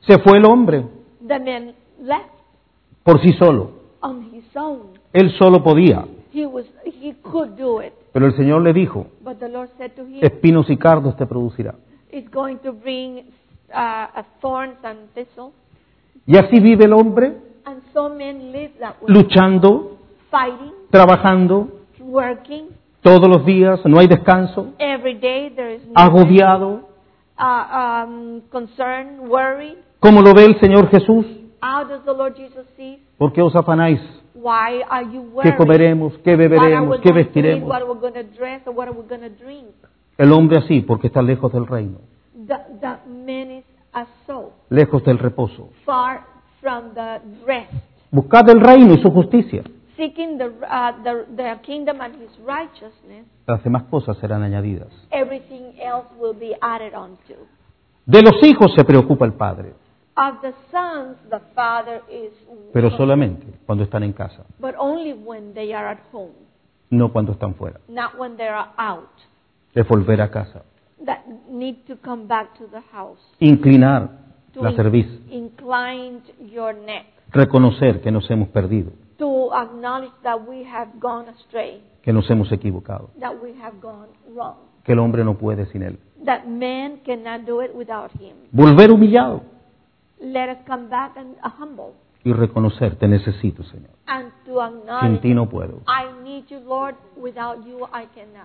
Se fue el hombre The man left por sí solo. on his own. Él solo podía. He was he could do it, Pero el Señor le dijo, but the Lord said to him, espinos y cardos te producirá. "It's going to bring uh, a thorns and thistles." Y así vive el hombre, And so men live that way, luchando, fighting, trabajando, working. todos los días, no hay descanso, Every day there is no agobiado. uh, um, concern, worry. ¿Cómo lo ve el Señor Jesús? How does the Lord Jesus see? ¿Por qué os afanáis? Why are you ¿Qué worried? comeremos? ¿Qué What are we beberemos? ¿Qué going to eat? vestiremos? What are we going to dress? Or what are we going to drink? El hombre así, porque está lejos del reino, The, the man is a soul, lejos del reposo. far from the rest. Buscad el reino y su justicia. Seeking the, uh, the, the kingdom and his righteousness, Las demás cosas serán añadidas. everything else will be added onto. De los hijos se preocupa el padre, Of the sons, the father is, pero solamente cuando están en casa, but only when they are at home, no cuando están fuera. not when they are out. Es volver a casa, That need to come back to the house. inclinar To la in- cerviz, incline your neck. reconocer que nos hemos perdido, To acknowledge that we have gone astray, que nos hemos equivocado, that we have gone wrong. que el hombre no puede sin él. That man cannot do it without him. Volver humillado Let us come back and uh, humble y reconocer, te necesito, Señor. and to Sin acknowledge, ti no puedo. I need you, Lord. Without you, I cannot.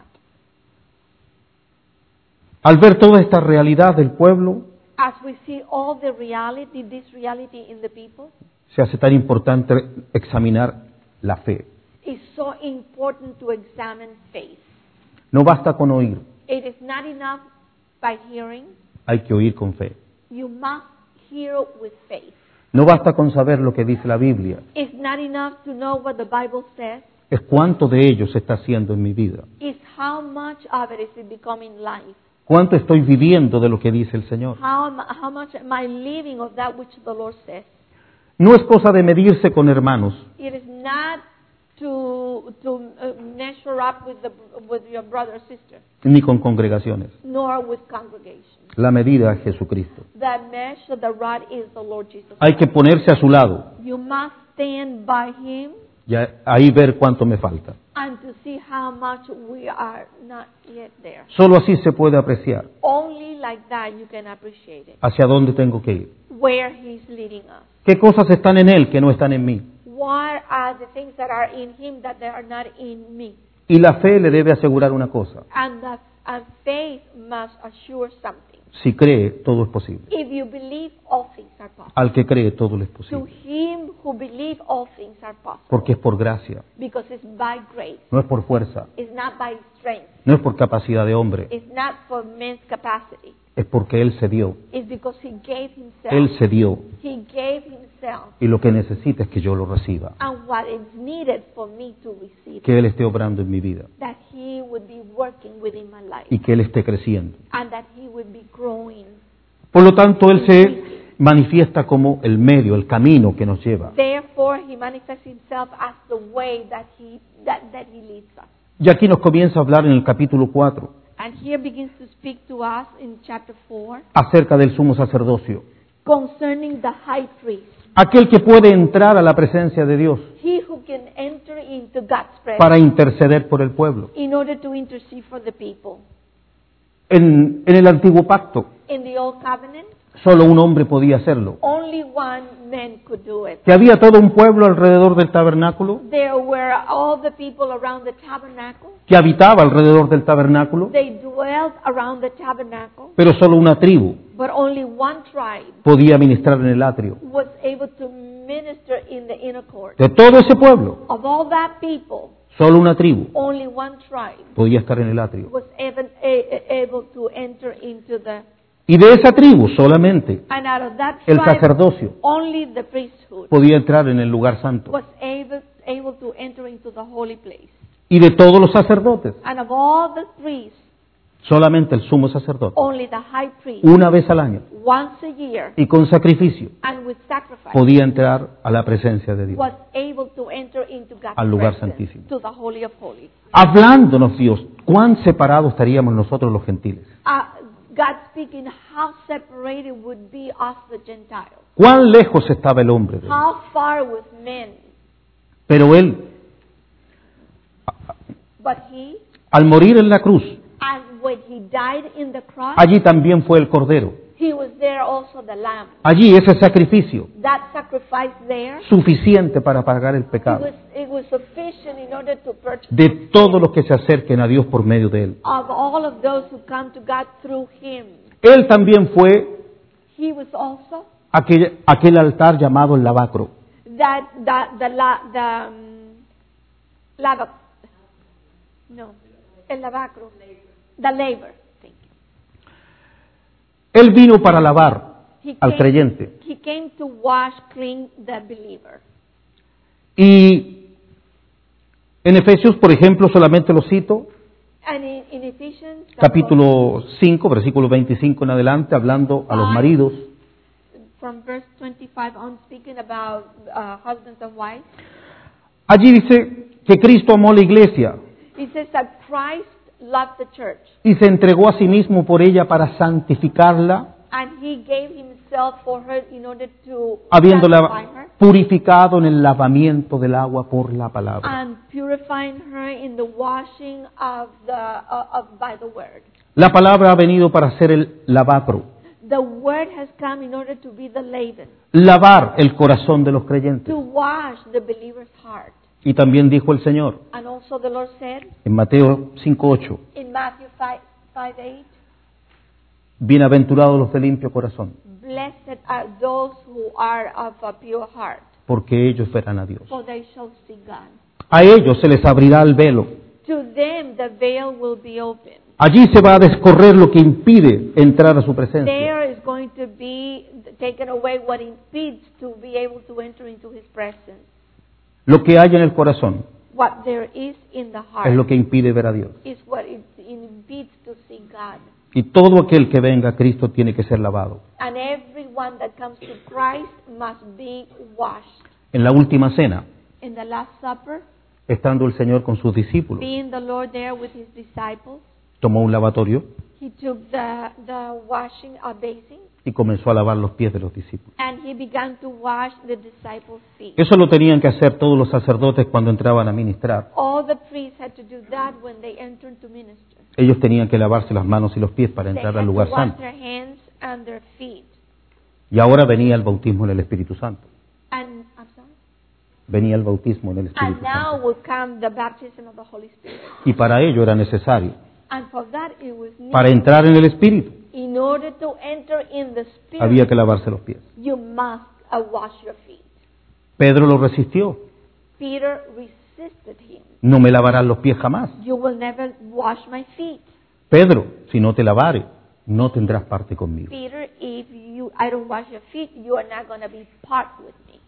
Al ver toda esta realidad del pueblo, As we see all the reality, this reality in the people, se hace tan importante examinar la fe. it's so important to examine faith. No basta con oír, It is not enough by hearing. hay que oír con fe. You must hear with faith. No basta con saber lo que dice la Biblia, It's not enough to know what the Bible says. es cuánto de ello se está haciendo en mi vida. It's how much of it is becoming life. Cuánto estoy viviendo de lo que dice el Señor. How, am- how much am I living of that which the Lord says? No es cosa de medirse con hermanos, It is not to to uh, measure up with the with your brother or sister, ni con congregaciones. nor with congregation. La medida es Jesucristo. The measure, the rod is the Lord Jesus. Hay que ponerse a su lado You must stand by Him y a- ahí ver cuánto me falta. and to see how much we are not yet there. Solo así se puede apreciar Only like that you can appreciate it. hacia dónde tengo que ir. Where He's leading us. ¿Qué cosas están en Él que no están en mí? What are the things that are in Him that they are not in me? Y la fe le debe asegurar una cosa. And that and faith must assure something. Si cree, todo es posible. If you believe, all things are possible. Al que cree, todo le es To posible. him who believes, all things are possible. Porque es por gracia, Because it's by grace. no es por fuerza, It's not by strength. no es por capacidad de hombre, It's not for man's capacity. es porque Él se dio. It's because he gave himself. Él se dio He gave himself. y lo que necesita es que yo lo reciba, And what is needed for me to receive que Él esté obrando en mi vida that he would be working within my life. y que Él esté creciendo. And that he would be growing. Por lo tanto, Él se manifiesta como el medio, el camino que nos lleva. Therefore, he manifests himself as the way that he, that, that he leads us. Y aquí nos comienza a hablar en el capítulo cuatro And here begins to speak to us in chapter four acerca del sumo sacerdocio, concerning the high priest. aquel que puede entrar a la presencia de Dios He who can enter into God's presence para interceder por el pueblo. in order to intercede for the people. En, en el antiguo pacto, In the old covenant, solo un hombre podía hacerlo. only one man could do it. Que había todo un pueblo alrededor del tabernáculo, There were all the people around the tabernacle. que habitaba alrededor del tabernáculo, They dwelt around the tabernacle, pero solo una tribu but only one tribe podía ministrar en el atrio. was able to minister in the inner court. De todo ese pueblo, Of all that people, solo una tribu only one tribe podía estar en el atrio. was able, a- able to enter into the, Y de esa tribu solamente and out of that el tribe, sacerdocio only the priesthood podía entrar en el lugar santo. was able, able to enter into the holy place. Y de todos los sacerdotes, And of all the priests, solamente el sumo sacerdote, only the high priest, una vez al año once a year, y con sacrificio, and with sacrifice, podía entrar a la presencia de Dios. was able to enter into God's Al lugar presence, santísimo. to the Holy of Holies. Hablándonos Dios, cuán separados estaríamos nosotros los gentiles. Uh, God speaking how separated would be us the Gentiles. Cuán lejos estaba el hombre de él. How far with men. Pero él, But he, al morir en la cruz, and when he died in the cross, allí también fue el cordero. he was there also the lamb. Allí ese sacrificio That sacrifice there, suficiente para pagar el it pecado was, it was sufficient in order to purchase de todos los que se acerquen a Dios por medio de él. of all of those who come to God through him. Él también fue He was also aquel, aquel altar llamado el lavacro. that the the la, the um, lava, no, el lavacro, the laver. Thank you. Él vino para lavar He al came, creyente. he came to wash clean the believer. Y en Efesios, por ejemplo, solamente lo cito, And in, in Ephesians capítulo cinco, versículo veinticinco en adelante, hablando a los maridos. from verse twenty-five on, speaking about uh, husbands and wives, Allí dice que Cristo amó la iglesia it says that Christ loved the church y se entregó a sí mismo por ella para santificarla, and he gave himself for her in order to sanctify habiéndola her purificado en el lavamiento del agua por la palabra. and purifying her in the washing of the uh, of by the word. La palabra ha venido para ser el lavacro, The word has come in order to be the leaven, lavar el corazón de los creyentes. to wash the believer's heart. Y también dijo el Señor And also the Lord said en Mateo cinco ocho, in Matthew five, five eight, bienaventurados los de limpio corazón, blessed are those who are of a pure heart, porque ellos verán a Dios. for they shall see God. A ellos se les abrirá el velo. To them the veil will be opened. Allí se va a descorrer lo que impide entrar a su presencia. There is going to be taken away what impedes to be able to enter into His presence. Lo que hay en el corazón What there is in the es heart lo que impide ver a Dios. is what it impedes to see God. Y todo aquel que venga a Cristo tiene que ser lavado. And everyone that comes to Christ must be washed. En la última cena, In the Last Supper, estando el Señor con sus discípulos, being the Lord there with His disciples, tomó un lavatorio He took the, the washing uh, basin y comenzó a lavar los pies de los discípulos. and He began to wash the disciples' feet. Eso lo tenían que hacer todos los sacerdotes cuando entraban a ministrar. All the priests had to do that when they entered to minister. Ellos tenían que lavarse las manos y los pies para They entrar had al to lugar wash santo. their hands and their feet. Y ahora venía el bautismo en el Espíritu Santo. And I'm sorry. Venía el bautismo en el And Espíritu now Santo. will come the baptism of the Holy Spirit. Y para ello era necesario, And for that it was needed. para entrar en el Espíritu, In order to enter in the Spirit, había que lavarse los pies. you must uh, wash your feet. Pedro lo resistió. Peter resisted him. No me lavarás los pies jamás. You will never wash my feet. Pedro, si no te lavare, no tendrás parte conmigo. Peter, if you I don't wash your feet, you are not going to be part with me.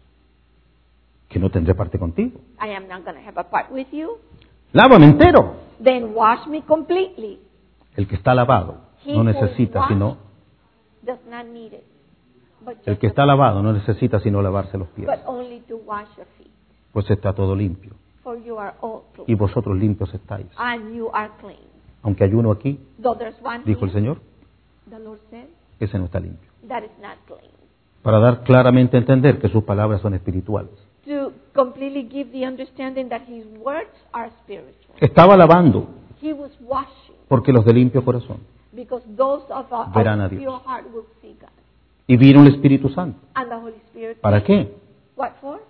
Que no tendré parte contigo. I am not going to have a part with you. Lávame entero. Then wash me completely. El que está lavado He no who is necesita washed sino does not need it, but, el just que está lavado no necesita sino lavarse los pies, but only to wash your feet. pues está todo limpio. For you are all clean. Y vosotros limpios estáis. And you are clean. Aunque hay uno aquí, Though there's one dijo el here, Señor, the Lord said, ese no está limpio. that is not clean. Para dar claramente a entender que sus palabras son espirituales. To completely give the understanding that His words are spiritual. Estaba lavando He was washing porque los de limpio corazón. because those of a, Verán of a Dios. pure heart will see God. Y vino el Espíritu Santo. And the Holy Spirit. ¿Para qué? What for?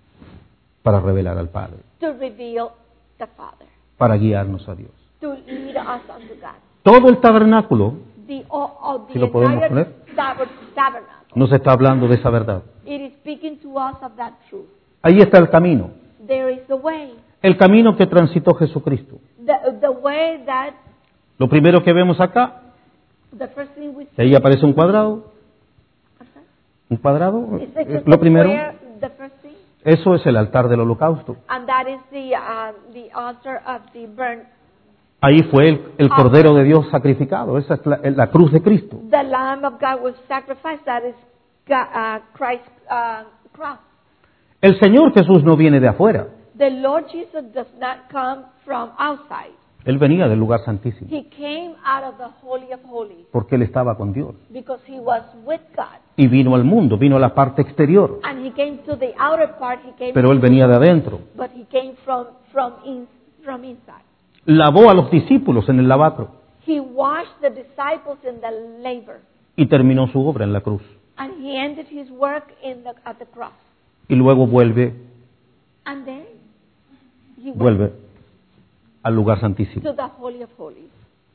Para revelar al Padre, To reveal the Father. para guiarnos a Dios. To lead us unto God. Todo el tabernáculo The, oh, oh, the ¿Sí lo podemos entire poner? taber- tabernacle. nos está hablando de esa verdad. It is speaking to us of that truth. Ahí está el camino. There is the way. El camino que transitó Jesucristo. The, the way that, Lo primero que vemos acá, the first thing we que see. ahí aparece un cuadrado. Un cuadrado, Is it es just lo the primero. square, the first thing? Eso es el altar del holocausto. And that is the, uh, the altar of the burnt, Ahí fue el, el Cordero de Dios sacrificado. Esa es la, la cruz de Cristo. the Lamb of God was sacrificed. That is God, uh, Christ's uh, cross. El Señor Jesús no viene de afuera. The Lord Jesus does not come from outside. Él venía del lugar santísimo, He came out of the Holy of Holies porque Él estaba con Dios. because he was with God. Y vino al mundo, vino a la parte exterior, And he came to the outer part, he came, pero Él venía de adentro. but he came from, from, in, from inside. Lavó a los discípulos en el lavacro He washed the disciples in the laver, y terminó su obra en la cruz. and he ended his work in the, at the cross. Y luego vuelve, And then he went vuelve al lugar santísimo. to the Holy of Holies.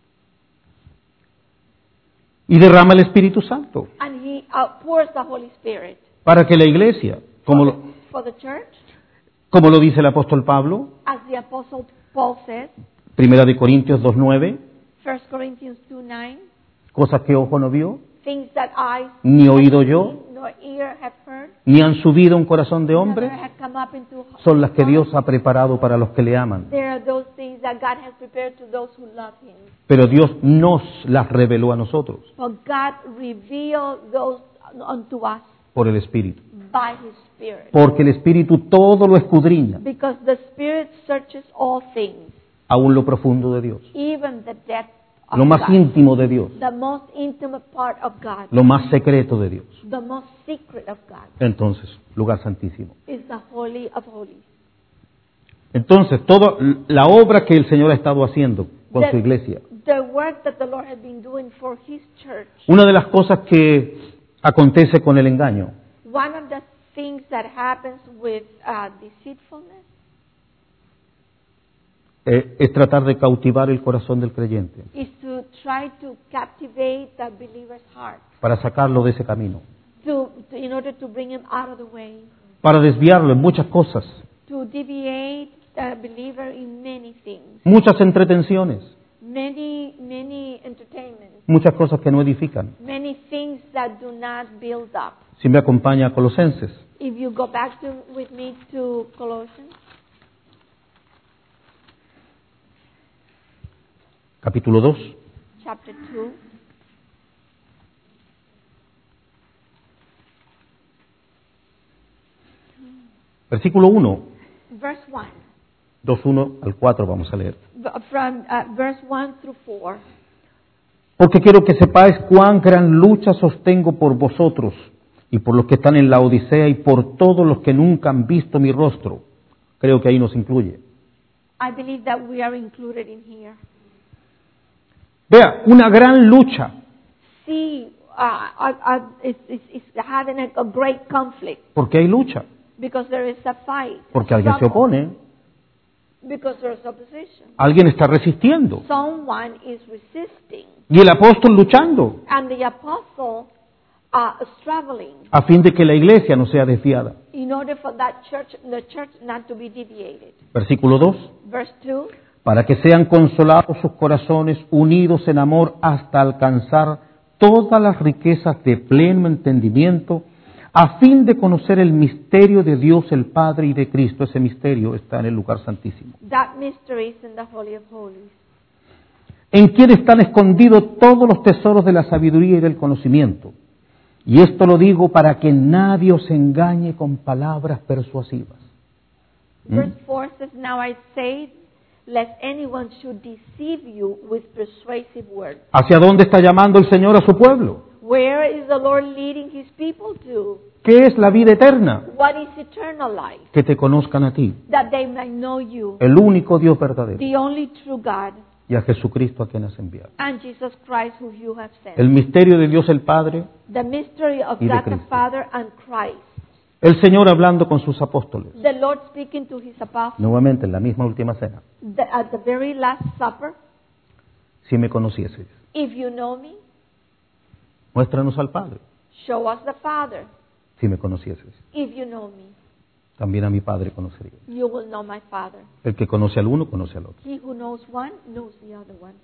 Y derrama el Espíritu Santo And he outpours the Holy Spirit para que la iglesia, como lo, for the church, como lo dice el apóstol Pablo, as the Apostle Paul says, Primera de Corintios dos nueve, First Corinthians two nine, cosas que ojo no vio, things that eyes ni have oído yo, seen, nor ear have heard, ni han subido a un corazón de hombre, never have come up into son las que Dios ha preparado para los que le aman. There are those things that God has prepared to those who love Him. Pero Dios nos las reveló a nosotros For God revealed those unto us por el Espíritu. by His Spirit. Porque el Espíritu todo lo escudriña, Because the Spirit searches all things, aún lo profundo de Dios, even the depth of lo más God. íntimo de Dios, The most intimate part of God, lo más secreto de Dios. the most secret of God, Entonces, lugar santísimo. is the Holy of Holies. Entonces, toda la obra que el Señor ha estado haciendo con The- su iglesia, The work that the Lord has been doing for His church, una de las cosas que acontece con el engaño one of the things that happens with uh, deceitfulness eh, es tratar de cautivar el corazón del creyente is to try to captivate the believer's heart, para sacarlo de ese camino, to, to in order to bring him out of the way, para desviarlo en muchas cosas, to deviate the believer in many things, muchas entretenciones, many many entertainments, muchas cosas que no edifican. many things that do not build up. Si me acompaña a Colosenses, If you go back to, with me to Colossians capítulo dos, chapter two, versículo uno, verse one, dos uno al cuatro vamos a leer. v- from uh, verse one through four. Porque quiero que sepáis cuán gran lucha sostengo por vosotros y por los que están en la Odisea y por todos los que nunca han visto mi rostro. Creo que ahí nos incluye. I believe that we are included in here. Vea, una gran lucha. See, uh, uh, uh, it's, it's, it's having a, a great conflict ¿Por qué hay lucha? because there is a fight. Porque alguien se struggle, opone, Because there is opposition. alguien está resistiendo. Someone is resisting, Y el apóstol luchando and the apostle uh, struggling a fin de que la iglesia no sea desviada. in order for that church, the church not to be deviated. Versículo dos. Verse two. Para que sean consolados sus corazones unidos en amor hasta alcanzar todas las riquezas de pleno entendimiento, a fin de conocer el misterio de Dios el Padre y de Cristo. Ese misterio está en el lugar santísimo. That mystery is in the Holy of Holies, En quien están escondidos todos los tesoros de la sabiduría y del conocimiento. Y esto lo digo para que nadie os engañe con palabras persuasivas. ¿Mm? Verse four says, Now I say, lest anyone should deceive you with persuasive words. ¿Hacia dónde está llamando el Señor a su pueblo? Where is the Lord leading His people to? ¿Qué es la vida eterna? What is eternal life? Que te conozcan a ti, That they might know you, el único Dios verdadero, the only true God, y a Jesucristo a quien has enviado. and Jesus Christ who you have sent. El misterio de Dios el Padre, The mystery of y de God the Cristo. Father and Christ. el Señor hablando con sus apóstoles, The Lord speaking to His apostles nuevamente en la misma última cena. the, at the very last supper. Si me conocieseis, If you know me, muéstranos al Padre. show us the Father. Si me conocieseis, If you know me, también a mi Padre conoceríais. you will know my Father. El que conoce al uno, conoce al otro. He who knows one knows the other one.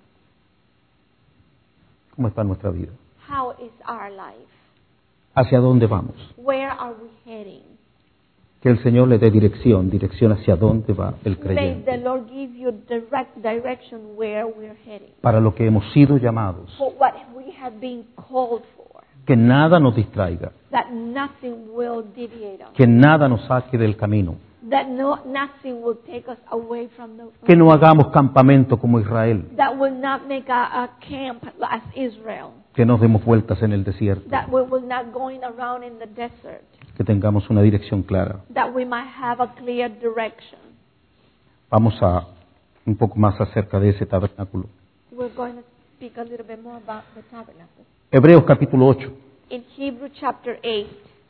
¿Cómo está nuestra vida? How is our life? ¿Hacia dónde vamos? Where are we heading? Que el Señor le dé dirección, dirección hacia dónde va el May the creyente, Lord give you direct direction where we're heading. para lo que hemos sido llamados. For what we have been called for. Que nada nos distraiga, That nothing will deviate us. que nada nos saque del camino, That no, nothing will take us away from the Que no hagamos campamento como Israel. that will not make a, a camp as Israel. Que nos demos vueltas en el desierto. That we will not going around in the desert. Que tengamos una dirección clara. That we might have a clear direction. Vamos a un poco más acerca de ese tabernáculo. We're going to speak a little bit more about the tabernacle. Hebreos capítulo ocho. In Hebrew chapter eight,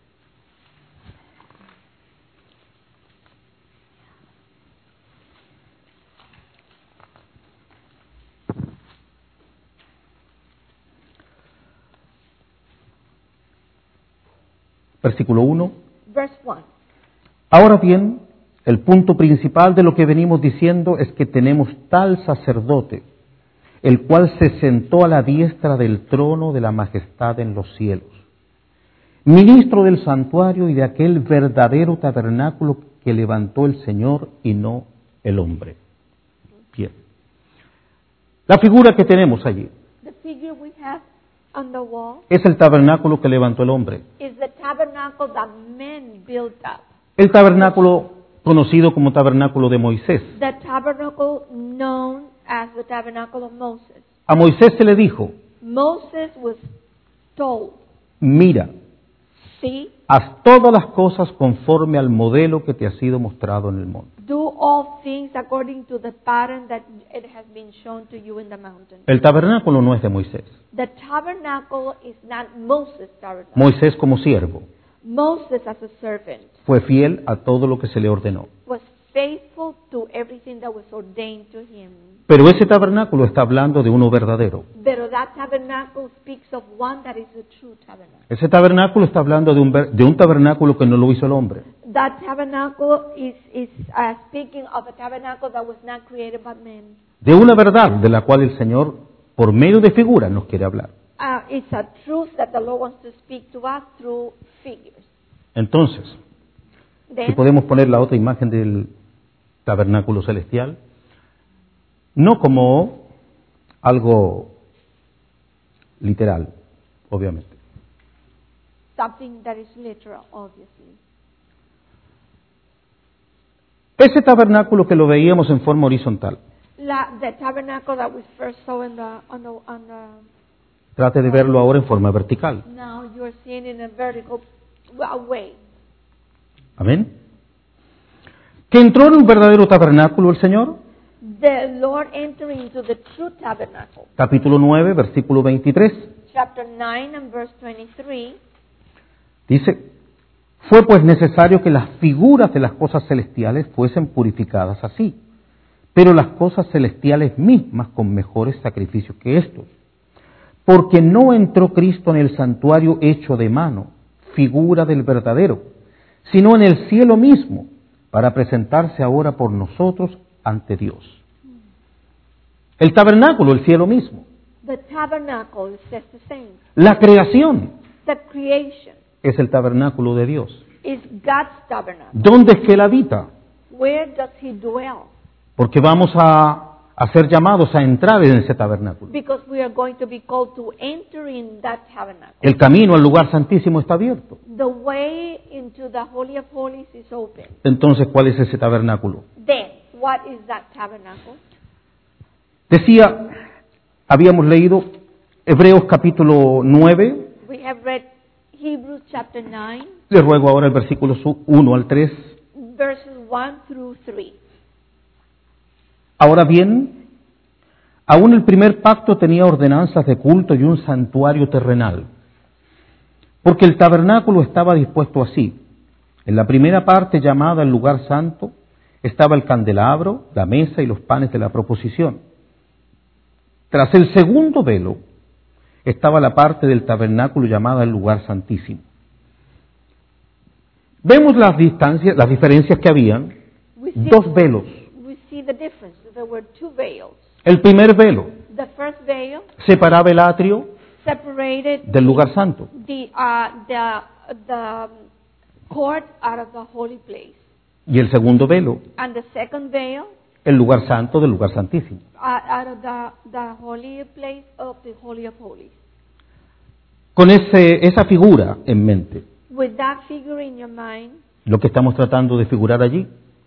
Versículo uno. verse one. Ahora bien, el punto principal de lo que venimos diciendo es que tenemos tal sacerdote, el cual se sentó a la diestra del trono de la majestad en los cielos, ministro del santuario y de aquel verdadero tabernáculo que levantó el Señor y no el hombre. Bien. La figura que tenemos allí The figure we have on the wall es el tabernáculo que levantó el hombre. is the tabernacle that men built up. El tabernáculo conocido como tabernáculo de Moisés. The tabernacle known as the tabernacle of Moses. A Moisés se le dijo, Moses was told, mira, see, haz todas las cosas conforme al modelo que te ha sido mostrado en el monte. do all things according to the pattern that it has been shown to you in the mountain. El tabernáculo no es de Moisés. The tabernacle is not Moses' tabernacle. Moisés como siervo Moses as a servant fue fiel a todo lo que se le ordenó. was faithful to everything that was ordained to him. Pero ese tabernáculo está hablando de uno verdadero. But that tabernacle speaks of one that is a true tabernacle. Ese tabernáculo está hablando de un, ver- de un tabernáculo que no lo hizo el hombre. That tabernacle is, is uh, speaking of a tabernacle that was not created by men. De una verdad de la cual el Señor, por medio de figuras, nos quiere hablar. Uh, it's a truth that the Lord wants to speak to us through figures. Entonces, si Then, podemos poner la otra imagen del tabernáculo celestial, no como algo literal, obviamente. something that is literal, obviously. Ese tabernáculo que lo veíamos en forma horizontal, La, the tabernacle that we first saw in the, on the, on the, trate de verlo ahora en forma vertical. now you're seeing in a vertical way. Amén. Que entró en un verdadero tabernáculo el Señor, The Lord entering into the true tabernacle. capítulo nueve, versículo veintitrés, Chapter nine and verse twenty-three. dice, fue pues necesario que las figuras de las cosas celestiales fuesen purificadas así, pero las cosas celestiales mismas con mejores sacrificios que estos. Porque no entró Cristo en el santuario hecho de mano, figura del verdadero, sino en el cielo mismo, para presentarse ahora por nosotros ante Dios. El tabernáculo, el cielo mismo. The tabernacle is just the same. La creación The creation es el tabernáculo de Dios. is God's tabernacle. ¿Dónde es que Él habita? Where does He dwell? Porque vamos a, a ser llamados a entrar en ese tabernáculo. Because we are going to be called to enter in that tabernacle. El camino al lugar santísimo está abierto. The way into the Holy of Holies is open. Entonces, ¿cuál es ese tabernáculo? Then, what is that tabernacle? Decía, habíamos leído Hebreos capítulo nueve, We have read Hebrews chapter nine, le ruego ahora el versículo uno al tres. verses one through three. Ahora bien, aún el primer pacto tenía ordenanzas de culto y un santuario terrenal, porque el tabernáculo estaba dispuesto así. En la primera parte, llamada el lugar santo, estaba el candelabro, la mesa y los panes de la proposición. Tras el segundo velo estaba la parte del tabernáculo llamada el lugar santísimo. Vemos las distancias, las diferencias que habían, We see, dos velos. we see the difference. There were two veils. El primer velo The first veil separaba el atrio separated del lugar santo. the, uh, the, the court out of the holy place. Y el segundo velo, And the second veil el lugar santo del lugar santísimo. uh, out of the, the holy place of the Holy of Holies. Con ese, esa figura en mente, With that figure in your mind, lo que estamos tratando de figurar allí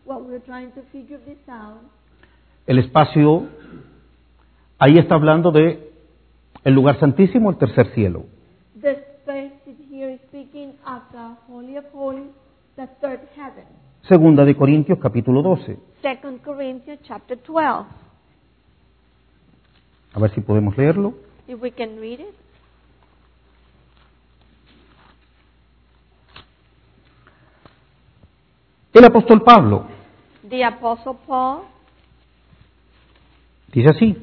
trying to figure this out, El espacio, ahí está hablando de el lugar santísimo, el tercer cielo. the space here is speaking of the Holy of Holies, the third heaven. Segunda de Corintios capítulo doce. Second Corinthians chapter twelve. A ver si podemos leerlo. If we can read it. El apóstol Pablo The Apostle Paul dice así: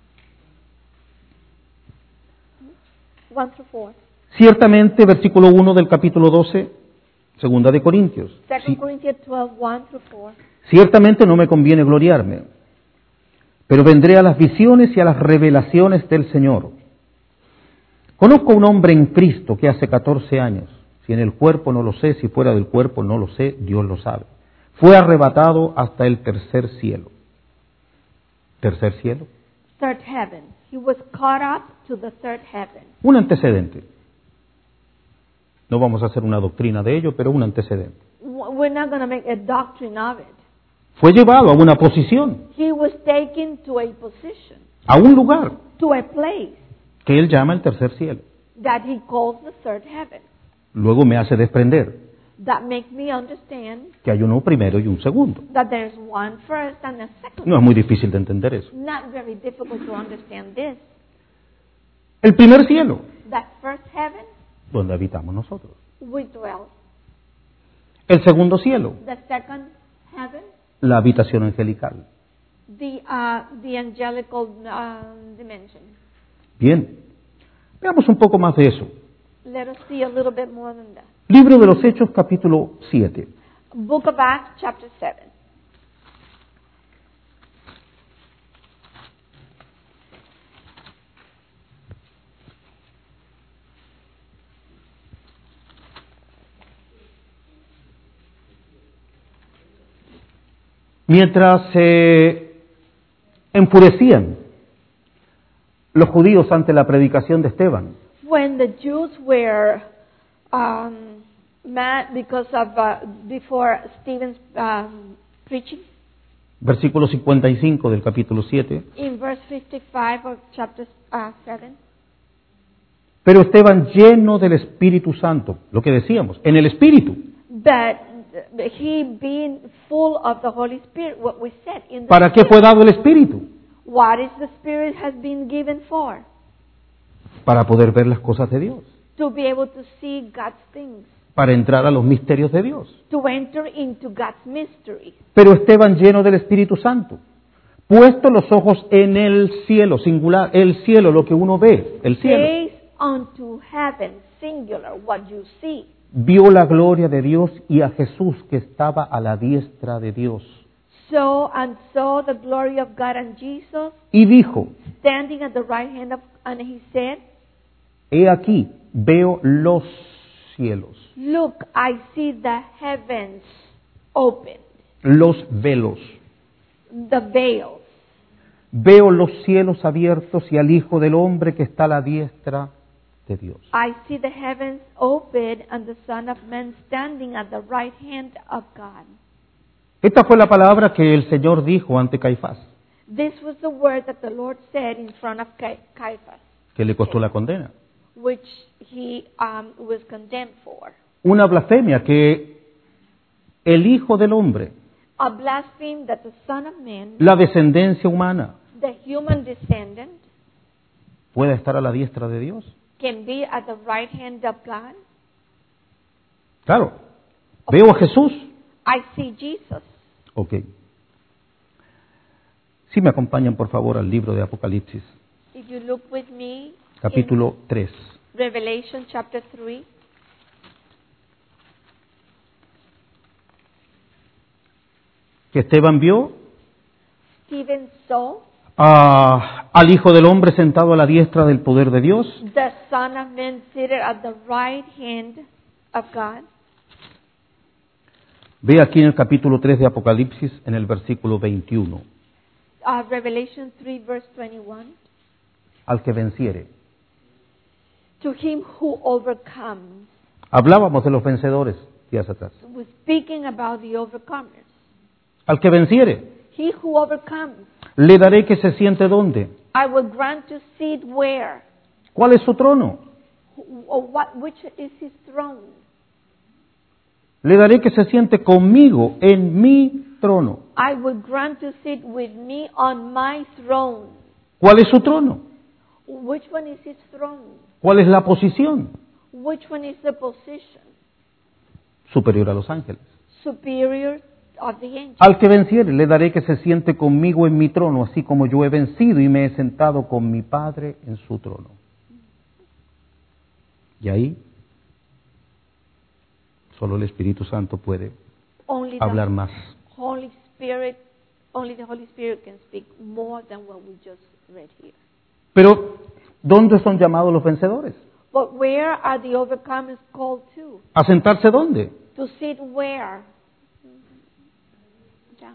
one through four. ciertamente, versículo uno del capítulo doce, segunda de Corintios. Second Sí, Corinthians twelve, one through four. ciertamente no me conviene gloriarme, pero vendré a las visiones y a las revelaciones del Señor. Conozco a un hombre en Cristo que hace catorce años, si en el cuerpo no lo sé, si fuera del cuerpo no lo sé, Dios lo sabe. Fue arrebatado hasta el tercer cielo. ¿Tercer cielo? Third heaven. He was caught up to the third heaven. Un antecedente. No vamos a hacer una doctrina de ello, pero un antecedente. W- We're not going to make a doctrine of it. Fue llevado a una posición, He was taken to a position, a un lugar to a place que él llama el tercer cielo. that he calls the third heaven. Luego me hace desprender That makes me understand que hay uno primero y un segundo. that there's one first and a second. No es muy difícil de entender eso. Not very difficult to understand this. El primer cielo, That first heaven, donde habitamos nosotros. we dwell. El segundo cielo, The second heaven, la habitación angelical. the uh, the angelical uh, dimension. Bien, veamos un poco más de eso. Let us see a little bit more than that. Libro de los Hechos, capítulo siete. Book of Acts, chapter seven. Mientras se enfurecían los judíos ante la predicación de Esteban, When the Jews were um, mad because of uh, before Stephen's um, preaching, versículo cincuenta y cinco del capítulo siete, in verse fifty-five of chapter uh, seven, pero Esteban lleno del Espíritu Santo, lo que decíamos, en el Espíritu. but he being full of the Holy Spirit, what we said in the ¿Para qué fue dado el Espíritu? what is the Spirit has been given for? Para poder ver las cosas de Dios, To be able to see God's things, para entrar a los misterios de Dios. to enter into God's mysteries. Pero Esteban lleno del Espíritu Santo, puesto los ojos en el cielo, singular, el cielo, lo que uno ve, el cielo. Gaze unto heaven, singular, what you see. Vio la gloria de Dios y a Jesús que estaba a la diestra de Dios. So and saw the glory of God and Jesus Y dijo, standing at the right hand of, and he said, he aquí, veo los cielos, Look, I see the heavens opened, los velos. the veils. Veo los cielos abiertos y al Hijo del Hombre que está a la diestra de Dios. I see the heavens opened and the Son of Man standing at the right hand of God. Esta fue la palabra que el Señor dijo ante Caifás, This was the word that the Lord said in front of Ca- Caiaphas, que le costó la condena. which he um, was condemned for. Una blasfemia que el Hijo del Hombre, A blasphemy that the Son of Man, la descendencia humana, the human descendant, pueda estar a la diestra de Dios. can be at the right hand of God. Claro, veo a Jesús. I see Jesus. Ok. Si me acompañan, por favor, al libro de Apocalipsis, If you look with me capítulo tres. in Revelation chapter three, Que Esteban vio Stephen saw a- al Hijo del Hombre sentado a la diestra del poder de Dios. the Son of Man seated at the right hand of God. Ve aquí en el capítulo tres de Apocalipsis, en el versículo veintiuno. Uh, Revelation three, verse twenty-one. Al que venciere. To him who overcomes. Hablábamos de los vencedores días atrás. We're speaking about the overcomers. Al que venciere, He who overcomes, le daré que se siente ¿dónde? I will grant to sit where? ¿Cuál es su trono? Wh- or what, which is his throne? Le daré que se siente conmigo en mi trono. I will grant to sit with me on my throne. ¿Cuál es su trono? Which one is his throne? ¿Cuál es la posición? Which one is the position? Superior a los ángeles. Superior of the angels. Al que venciere, le daré que se siente conmigo en mi trono, así como yo he vencido y me he sentado con mi Padre en su trono. Y ahí, solo el Espíritu Santo puede Only the hablar más. Holy Spirit, only the Holy Spirit can speak more than what we just read here. Pero, ¿dónde son llamados los vencedores? But where are the overcomers called to? ¿A sentarse dónde? To sit where? Down.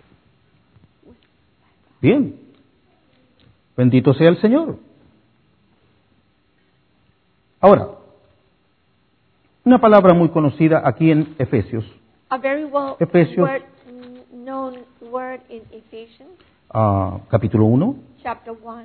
Bien. Bendito sea el Señor. Ahora, una palabra muy conocida aquí en Efesios, A very well Efesios. word, known word in Ephesians ah, capítulo uno, chapter one.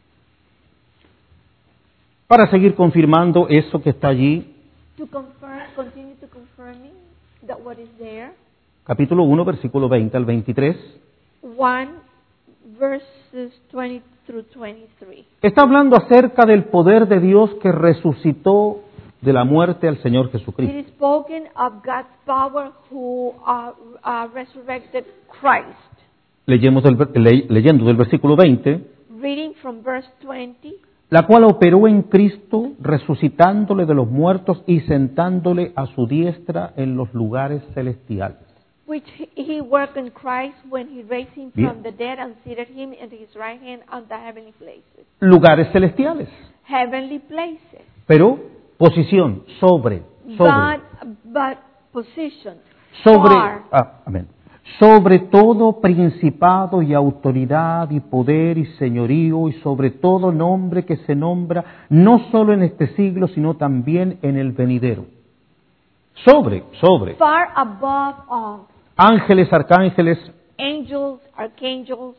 para seguir confirmando eso que está allí, To confirm, continue to confirming that what is there. capítulo uno, versículo veinte al veintitrés, one verses twenty through twenty-three. está hablando acerca del poder de Dios que resucitó de la muerte al Señor It Jesucristo. is spoken of God's power who uh, uh, resurrected Christ. Leyemos del, le- leyendo del versículo veinte, Reading from verse twenty, la cual operó en Cristo, resucitándole de los muertos y sentándole a su diestra en los lugares celestiales. which he worked in Christ when he raised him Bien. from the dead and seated him into his right hand on the heavenly places. Lugares celestiales, Heavenly places. pero posición, sobre, sobre, God, but position. sobre, far, ah, amén, sobre todo principado y autoridad y poder y señorío y sobre todo nombre que se nombra no solo en este siglo sino también en el venidero. Sobre, sobre, far above all. ángeles, arcángeles, Angels, archangels,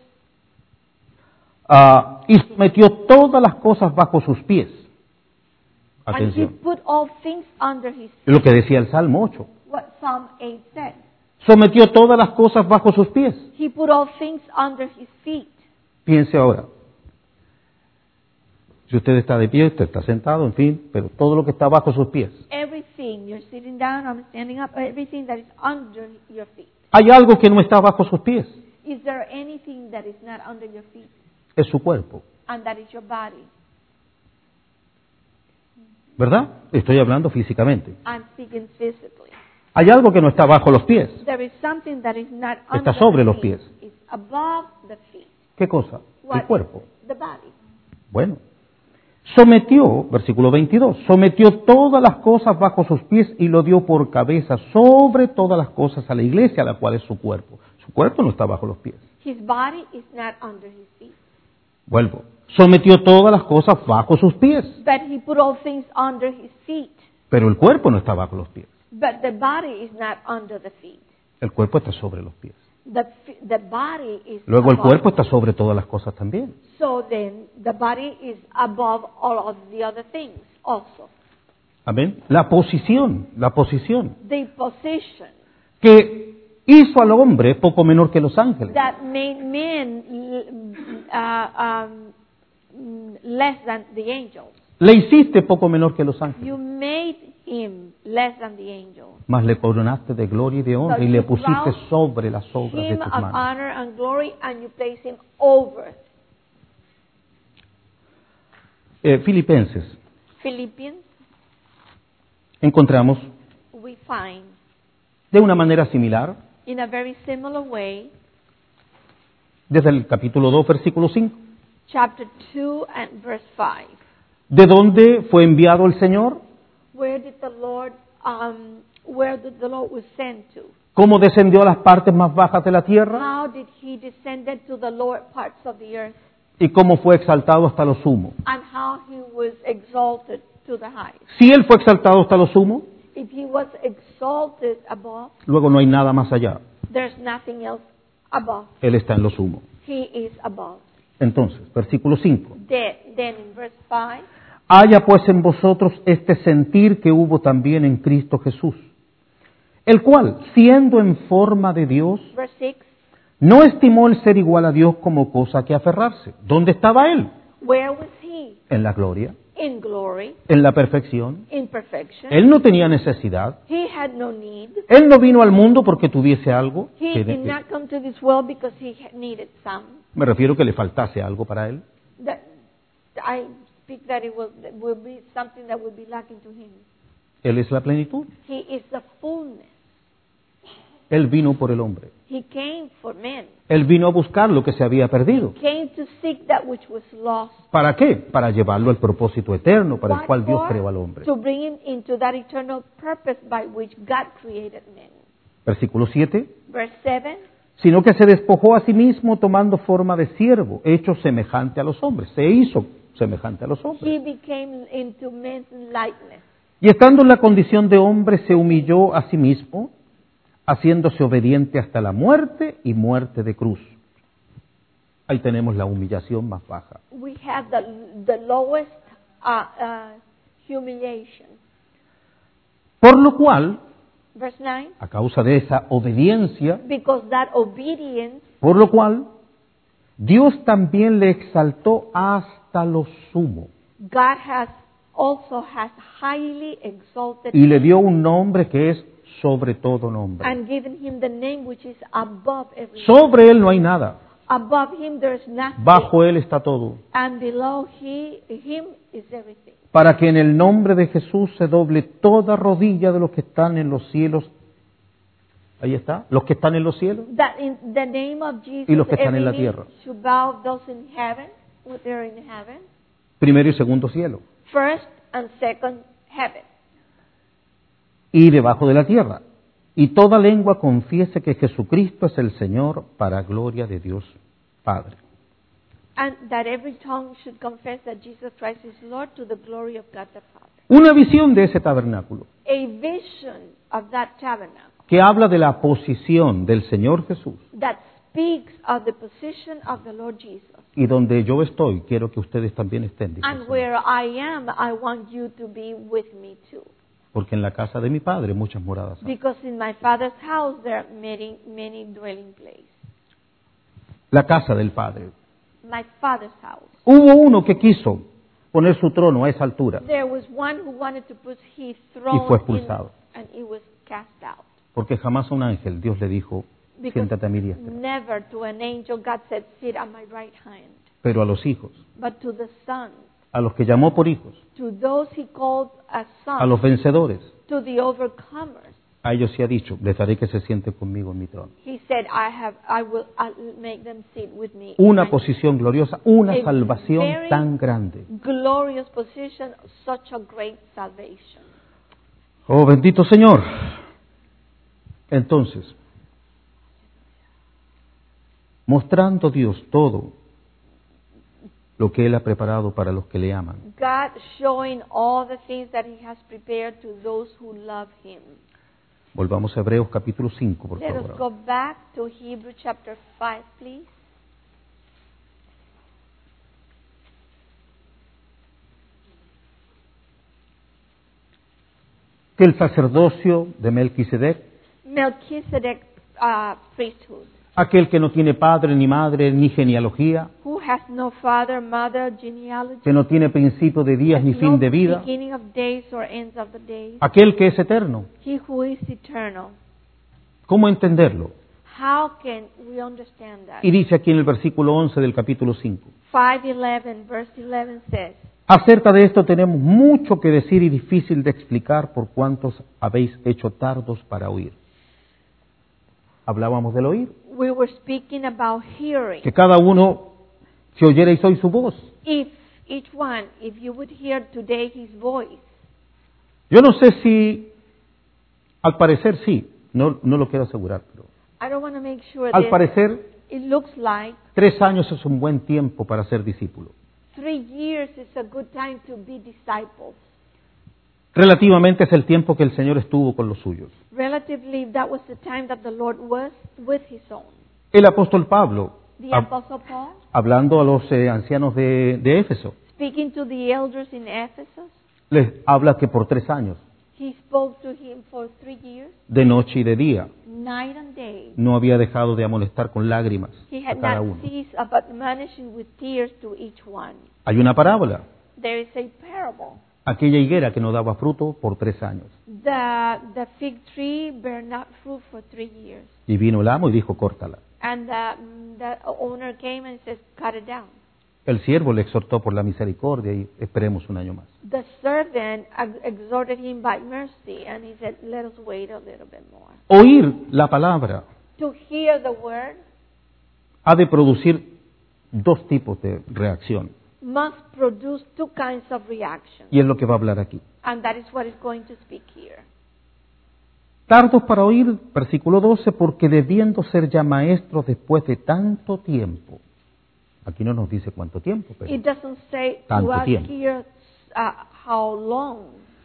ah, y sometió todas las cosas bajo sus pies. and he Atención, put all things under his feet. lo que decía el Salmo ocho. What Psalm eight said. Sometió todas las cosas bajo sus pies. He put all things under his feet. Piense ahora. Si usted está de pie, usted está sentado, en fin, pero todo lo que está bajo sus pies. Everything, you're sitting down, I'm standing up, everything that is under your feet. Hay algo que no está bajo sus pies. Is there anything that is not under your feet? Es su cuerpo, And that is your body. ¿verdad? Estoy hablando físicamente. I'm speaking physically. Hay algo que no está bajo los pies. There is something that is not Está under sobre the los feet. pies. It's above the feet. ¿Qué cosa? What El cuerpo. is the body. Bueno. Sometió, versículo veintidós, sometió todas las cosas bajo sus pies y lo dio por cabeza sobre todas las cosas a la iglesia, la cual es su cuerpo. Su cuerpo no está bajo los pies. His body is not under his feet. Vuelvo. Sometió todas las cosas bajo sus pies, But he put all things under his feet. pero el cuerpo no está bajo los pies. But the body is not under the feet. El cuerpo está sobre los pies. The, f- the body is Luego el above. cuerpo está sobre todas las cosas también. So then the body is above all of the other things also. Amén. La posición, la posición The position que hizo al hombre poco menor que los ángeles. that made men l- uh, um, less than the angels. Le hiciste poco menor que los ángeles, You made him less than the angels. mas le coronaste de gloria y de honra y le pusiste sobre las obras de Him tus of manos. honor and glory, and you place him over. Eh, Filipenses, Philippians, encontramos we find de una manera similar, in a very similar way, desde el capítulo dos, versículo cinco, chapter two and verse five. ¿de dónde fue enviado el Señor? Where did the Lord, um, where did the Lord was sent to? ¿Cómo descendió a las partes más bajas de la tierra? How did he descended to the lower parts of the earth, ¿Y cómo fue exaltado hasta lo sumo? and how he was exalted to the highest? Si Él fue exaltado hasta lo sumo, If he was exalted above, luego no hay nada más allá. There's nothing else above. Él está en lo sumo. He is above. Entonces, versículo cinco. Then, then in verse five, Haya pues en vosotros este sentir que hubo también en Cristo Jesús, el cual, siendo en forma de Dios, verse six, no estimó el ser igual a Dios como cosa que aferrarse. ¿Dónde estaba Él? where was he? En la gloria, In glory, en la perfección. in perfection. Él no tenía necesidad. He had no need. Él no vino al mundo porque tuviese algo. He que- did not come to this world because he had needed some. me refiero que le faltase algo para Él. That I speak that it will, that will be something that will be lacking to him. Él es la plenitud. He is the fullness. Él vino por el hombre. He came for men. Él vino a buscar lo que se había perdido. Came to seek that which was lost. ¿Para qué? Para llevarlo al propósito eterno para el What cual Dios for? creó al hombre. To bring him into that eternal purpose by which God created men. Versículo siete. Verse seven, Sino que se despojó a sí mismo tomando forma de siervo, hecho semejante a los hombres. Se hizo semejante a los he hombres. became into man's likeness. Y estando en la condición de hombre, se humilló a sí mismo, haciéndose obediente hasta la muerte y muerte de cruz. Ahí tenemos la humillación más baja. We have the, the lowest uh, uh, humiliation. Por lo cual, Verse nine, a causa de esa obediencia, because that obedience, por lo cual, Dios también le exaltó hasta lo sumo God has also has highly exalted y le dio un nombre que es sobre todo nombre. and given him the name which is above every name. Sobre Él no hay nada, Above him there is nothing, bajo Él está todo. and below he, him is everything. Para que en el nombre de Jesús se doble toda rodilla de los que están en los cielos. Ahí está, los que están en los cielos That in the name of Jesus, y los que están en every la knee tierra. should bow, those in heaven, what they're in heaven, Primero y segundo cielo. first and second heaven, Y debajo de la tierra. Y toda lengua confiese que Jesucristo es el Señor para gloria de Dios Padre. and that every tongue should confess that Jesus Christ is Lord to the glory of God the Father. Una visión de ese tabernáculo A vision of that tabernacle que habla de la posición del Señor Jesús that speaks of the position of the Lord Jesus. y donde yo estoy, quiero que ustedes también estén, dice el And Señor. where I am, I want you to be with me too. Porque en la casa de mi Padre muchas moradas hay. Because in my Father's house there are many, many dwelling places. La casa del Padre. My Father's house. Hubo uno que quiso poner su trono a esa altura, There was one who wanted to put his throne fue in, expulsado. and he was cast out. porque jamás a un ángel Dios le dijo, Because siéntate a mi diestra. never to an angel God said, sit at my right hand. Pero a los hijos, But to the sons, a los que llamó por hijos, to those he called as a sons, los vencedores, to the overcomers, a ellos sí ha dicho, les haré que se sienten conmigo en mi trono. he said, I have, I will I'll make them sit with me. in Una my posición gloriosa, una A salvación very tan grande. glorious position, such a great salvation. Oh, bendito Señor. Entonces, mostrando Dios todo lo que Él ha preparado para los que le aman. God showing all the things that he has prepared to those who love him. Volvamos a Hebreos capítulo cinco, por Let us favor. go back to Hebrew chapter five, please. Que el sacerdocio de Melquisedec, Melchizedek uh, priesthood, aquel que no tiene padre ni madre ni genealogía, who has no father, mother, genealogy, que no tiene principio de días ni no fin de vida, beginning of days or ends of the days, aquel que es eterno. he who is eternal. ¿Cómo entenderlo? How can we understand that? Y dice aquí en el versículo once del capítulo cinco. five eleven, verse eleven says, Acerca de esto tenemos mucho que decir y difícil de explicar por cuantos habéis hecho tardos para oír. Hablábamos del oír, we were speaking about hearing. que cada uno, si oyerais hoy su voz. If each one, if you would hear today his voice, Yo no sé si, al parecer sí, no, no lo quiero asegurar, pero I don't want to make sure al that parecer it looks like tres años es un buen tiempo para ser discípulo. three years is a good time to be disciples. Relativamente es el tiempo que el Señor estuvo con los suyos. Relatively, that was the time that the Lord was with his own. El apóstol Pablo, The hab- Apostle Paul, hablando a los eh, ancianos de, de Éfeso, speaking to the elders in Ephesus, les habla que por tres años, he spoke to him for three years, de noche y de día, night and day. no había dejado de amonestar con lágrimas He a had cada not uno. ceased about admonishing with tears to each one. Hay una parábola, There is a parable. aquella higuera que no daba fruto por tres años. The, the fig tree bare not fruit for three years. Y vino el amo y dijo, córtala. And the, the owner came and says, cut it down. El siervo le exhortó por la misericordia y esperemos un año más. The servant ex- exhorted him by mercy, and he said, let us wait a little bit more. Oír la palabra To hear the word ha de producir dos tipos de reacción. must produce two kinds of reactions. Y es lo que va a hablar aquí. And that is what is going to speak here. Tardos para oír, versículo doce, porque debiendo ser ya maestros después de tanto tiempo. Aquí no nos dice cuánto tiempo, pero It doesn't say to Tanto us tiempo. here uh, how long.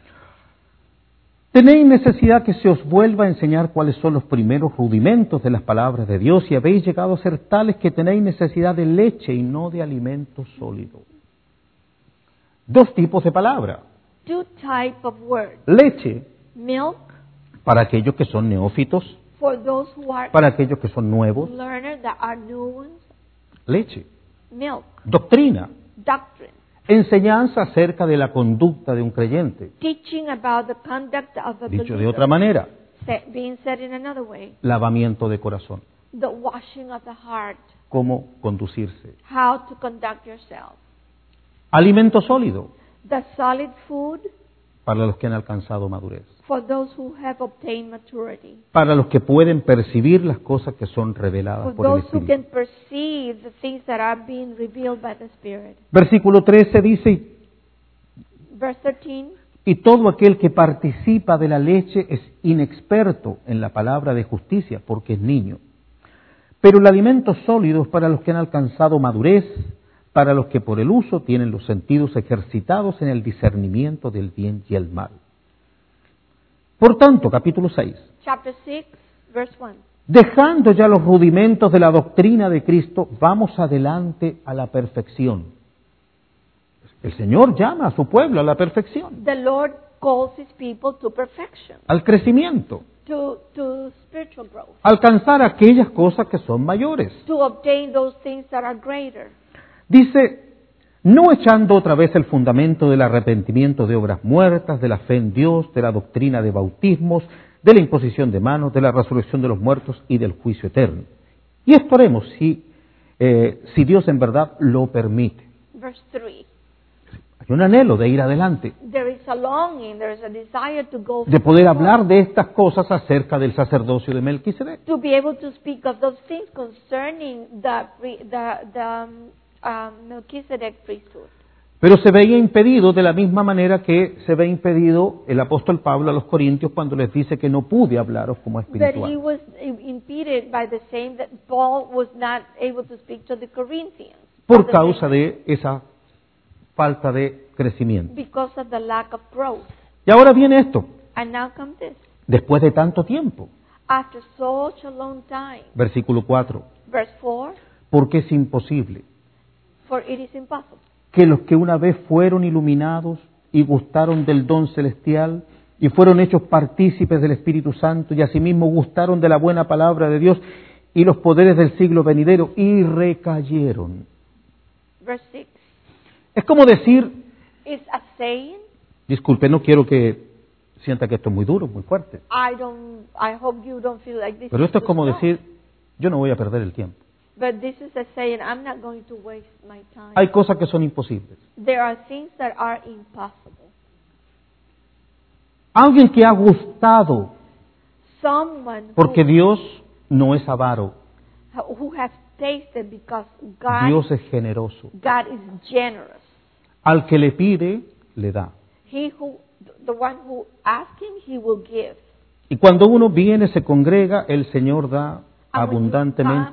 tenéis necesidad que se os vuelva a enseñar cuáles son los primeros rudimentos de las palabras de Dios y habéis llegado a ser tales que tenéis necesidad de leche y no de alimento sólido. Dos tipos de palabra. Two type of words. Leche Milk para aquellos que son neófitos, for those who are para aquellos que son nuevos. learners, that are new ones. Leche. Milk, Doctrina. doctrine, Enseñanza acerca de la conducta de un creyente. teaching about the conduct of a Dicho de believer. otra manera, Sa- being said in another way, lavamiento de corazón. the washing of the heart, Cómo conducirse. how to conduct yourself. Alimento sólido The solid food para los que han alcanzado madurez. for those who have obtained maturity. Para los que pueden percibir las cosas que son For reveladas por el those who Espíritu. can perceive the things that are being revealed by the Spirit. Versículo trece dice, Verse thirteen, y todo aquel que participa de la leche es inexperto en la palabra de justicia porque es niño. Pero el alimento sólido es para los que han alcanzado madurez, para los que por el uso tienen los sentidos ejercitados en el discernimiento del bien y el mal. Por tanto, capítulo seis, chapter six, verse one. dejando ya los rudimentos de la doctrina de Cristo, vamos adelante a la perfección. El Señor llama a su pueblo a la perfección, The Lord calls His people to perfection, al crecimiento, to, to spiritual growth, a alcanzar aquellas cosas que son mayores. to obtain those things that are greater. Dice, no echando otra vez el fundamento del arrepentimiento de obras muertas, de la fe en Dios, de la doctrina de bautismos, de la imposición de manos, de la resurrección de los muertos y del juicio eterno. Y esto haremos si, eh, si Dios en verdad lo permite. Verse three. Hay un anhelo de ir adelante, There is a longing, there is a desire to go de poder forward, hablar de estas cosas acerca del sacerdocio de Melquisedec. to be able to speak of those things concerning the, pre- the, the um, um, Melchizedek priesthood. Pero se veía impedido de la misma manera que se ve impedido el apóstol Pablo a los Corintios cuando les dice que no pude hablaros como But he espiritual. was impeded by the same that Paul was not able to speak to the Corinthians. Por Of the causa same- de esa falta de crecimiento. Because of the lack of growth. Y ahora viene esto, And now comes this. después de tanto tiempo, After such a long time. versículo cuatro, Verse four. porque es imposible For it is impossible que los que una vez fueron iluminados y gustaron del don celestial y fueron hechos partícipes del Espíritu Santo y asimismo gustaron de la buena palabra de Dios y los poderes del siglo venidero y recayeron. Verse six. Es como decir, It's a saying. disculpe, no quiero que sienta que esto es muy duro, muy fuerte, I don't. I hope you don't feel like this. pero is esto es too como strong. decir, yo no voy a perder el tiempo. But this is a saying. I'm not going to waste my time. Hay cosas que son imposibles. There are things that are impossible. Alguien que ha gustado, Someone porque who, Dios no es avaro, who has tasted because God, Dios es generoso. God is generous. Al que le pide, le da. He who, the one who asks him, he will give. Y cuando uno viene, se congrega, el Señor da And when you abundantemente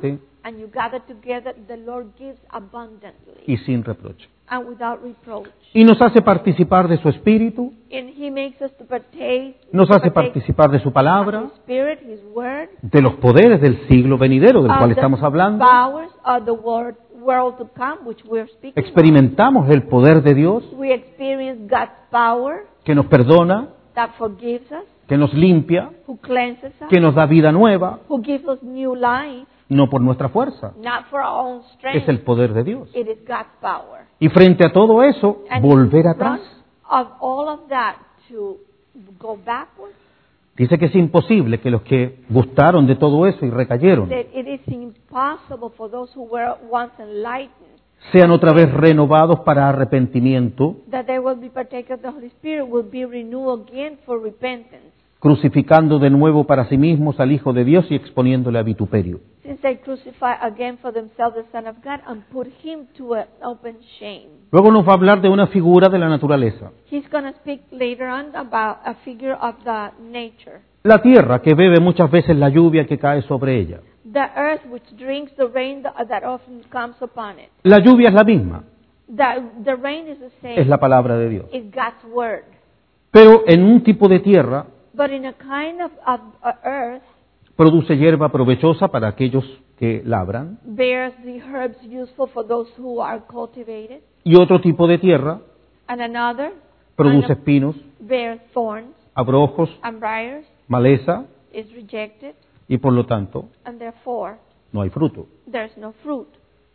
and you gather together, the Lord gives abundantly y sin reproche. and without reproach. Y nos hace participar de su Espíritu, And He makes us to partake, nos hace partake participar de su of palabra, His Spirit, His Word, de los poderes del siglo venidero del of cual the estamos hablando. powers of the world, world to come, which we're speaking of. Experimentamos el poder de Dios We experience God's power que nos perdona, that forgives us, que nos limpia, who cleanses us, que nos da vida nueva, who gives us new life, no por nuestra fuerza, not for our own es strength. el poder de Dios. It is God's power. Y frente a todo eso, And volver in atrás. front of all of that, to go backwards, Dice que es imposible que los que gustaron de todo eso y recayeron that it is impossible for those who were once enlightened sean otra vez renovados para arrepentimiento, that they will be partakers of the Holy Spirit, will be renewed again for repentance, crucificando de nuevo para sí mismos al Hijo de Dios y exponiéndole a vituperio. since they crucify again for themselves the Son of God and put Him to an open shame. Luego nos va a hablar de una figura de la naturaleza. He's going to speak later on about a figure of the nature. La tierra que bebe muchas veces la lluvia que cae sobre ella. The earth which drinks the rain that that often comes upon it. La lluvia es la misma, The, the rain is the same. es la palabra de Dios. It's God's word. Pero en un tipo de tierra But in a kind of, of uh, earth, produce hierba provechosa para aquellos que labran, bears the herbs useful for those who are cultivated. y otro tipo de tierra And another produce kind of espinos, bears thorns abrojos, and briars, maleza, is rejected, y por lo tanto and therefore no hay fruto. there's no fruit.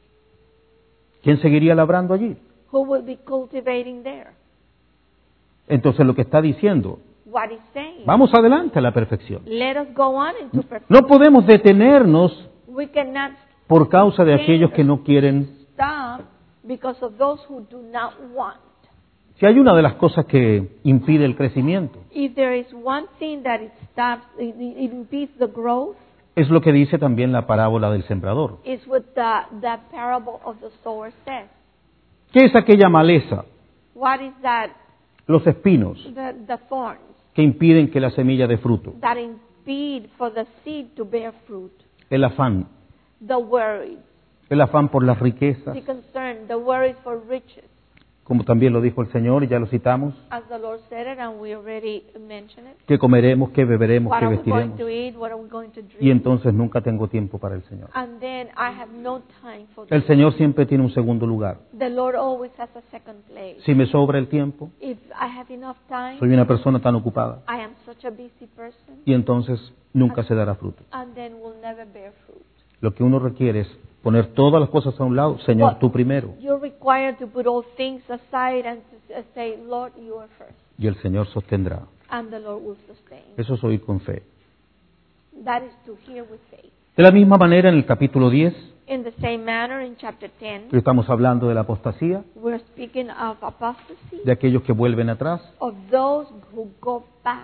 ¿Quién seguiría labrando allí? Who will be cultivating there? Entonces lo que está diciendo, What is saying? vamos adelante a la perfección. Let us go on into perfection. No podemos detenernos We cannot por causa de aquellos que no quieren. stop because of those who do not want. Si hay una de las cosas que impide el crecimiento, If there is one thing that it stops, it, it impedes the growth, es lo que dice también la parábola del sembrador. is what the, the parable of the sower says. ¿Qué es aquella maleza? What is that? Los espinos The, the thorns que impiden que la semilla dé fruto. that impede for the seed to bear fruit. El afán, The worries, el afán por las riquezas, the concern, the worries for riches. como también lo dijo el Señor, y ya lo citamos, As the Lord said it, and we already mentioned it. qué comeremos, qué beberemos, What qué are we going vestiremos. to eat? What are we going to drink? Y entonces nunca tengo tiempo para el Señor. And then I have no time for El this. Señor siempre tiene un segundo lugar. The Lord always has a second place. Si me sobra el tiempo, If I have enough time, soy una persona tan ocupada, I am such a busy person, y entonces nunca se dará fruto. and then will never bear fruit. Lo que uno requiere es poner todas las cosas a un lado, Señor, Well, tú primero, You're required to put all things aside and to s- say, Lord, you are first, y el Señor sostendrá. and the Lord will sustain. Eso es oír con fe. That is to hear with faith. De la misma manera, en el capítulo diez, In the same manner, in chapter ten, que estamos hablando de la apostasía, we're speaking of apostasy, de aquellos que vuelven atrás. of those who go back.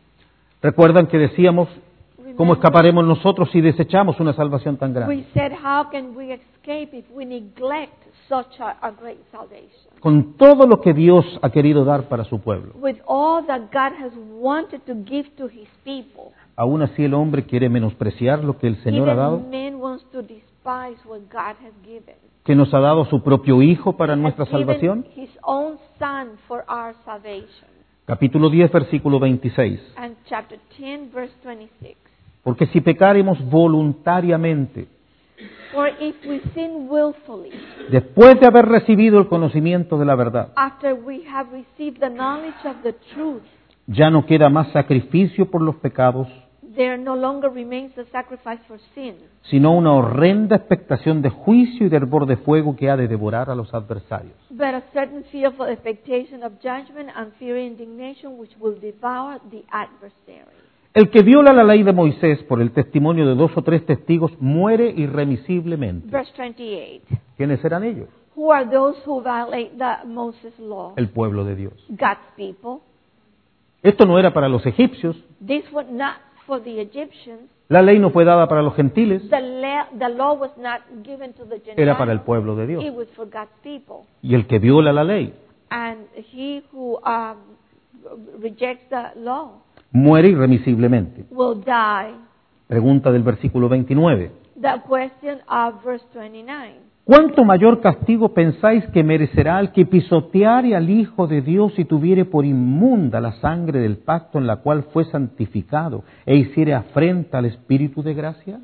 Recuerdan que decíamos, ¿cómo Remember, escaparemos nosotros si desechamos una salvación tan grande? we said, how can we escape if we neglect such a, a great salvation? Con todo lo que Dios ha querido dar para su pueblo. With all that God has wanted to give to His people, Aún así el hombre quiere menospreciar lo que el Señor ha dado, even man wants to despise what God has given. que nos ha dado su propio Hijo para nuestra Has given salvación. His own Son for our salvation. Capítulo diez, versículo veintiséis. And chapter ten, verse twenty-six. Porque si pecáremos voluntariamente, For if we sin willfully, después de haber recibido el conocimiento de la verdad, after we have received the knowledge of the truth, ya no queda más sacrificio por los pecados, there no longer remains the sacrifice for sin, sino una horrenda expectación de juicio y de hervor de fuego que ha de devorar a los adversarios. but a certain fearful expectation of judgment and fiery indignation which will devour the adversary. El que viola la ley de Moisés por el testimonio de dos o tres testigos muere irremisiblemente. Verse twenty-eight. ¿Quiénes eran ellos? Who are those who violate the Moses law? El pueblo de Dios. God's people. Esto no era para los egipcios, This was not for the Egyptians. la ley no fue dada para los gentiles, The, la- the law was not given to the Gentiles. era para el pueblo de It Dios. was for God's people. Y el que viola la ley And he who um, rejects the law muere irremisiblemente. will die. Pregunta del versículo veintinueve. The question of verse twenty-nine. ¿Cuánto mayor castigo pensáis que merecerá el que pisoteare al Hijo de Dios y tuviere por inmunda la sangre del pacto en la cual fue santificado e hiciere afrenta al Espíritu de gracia?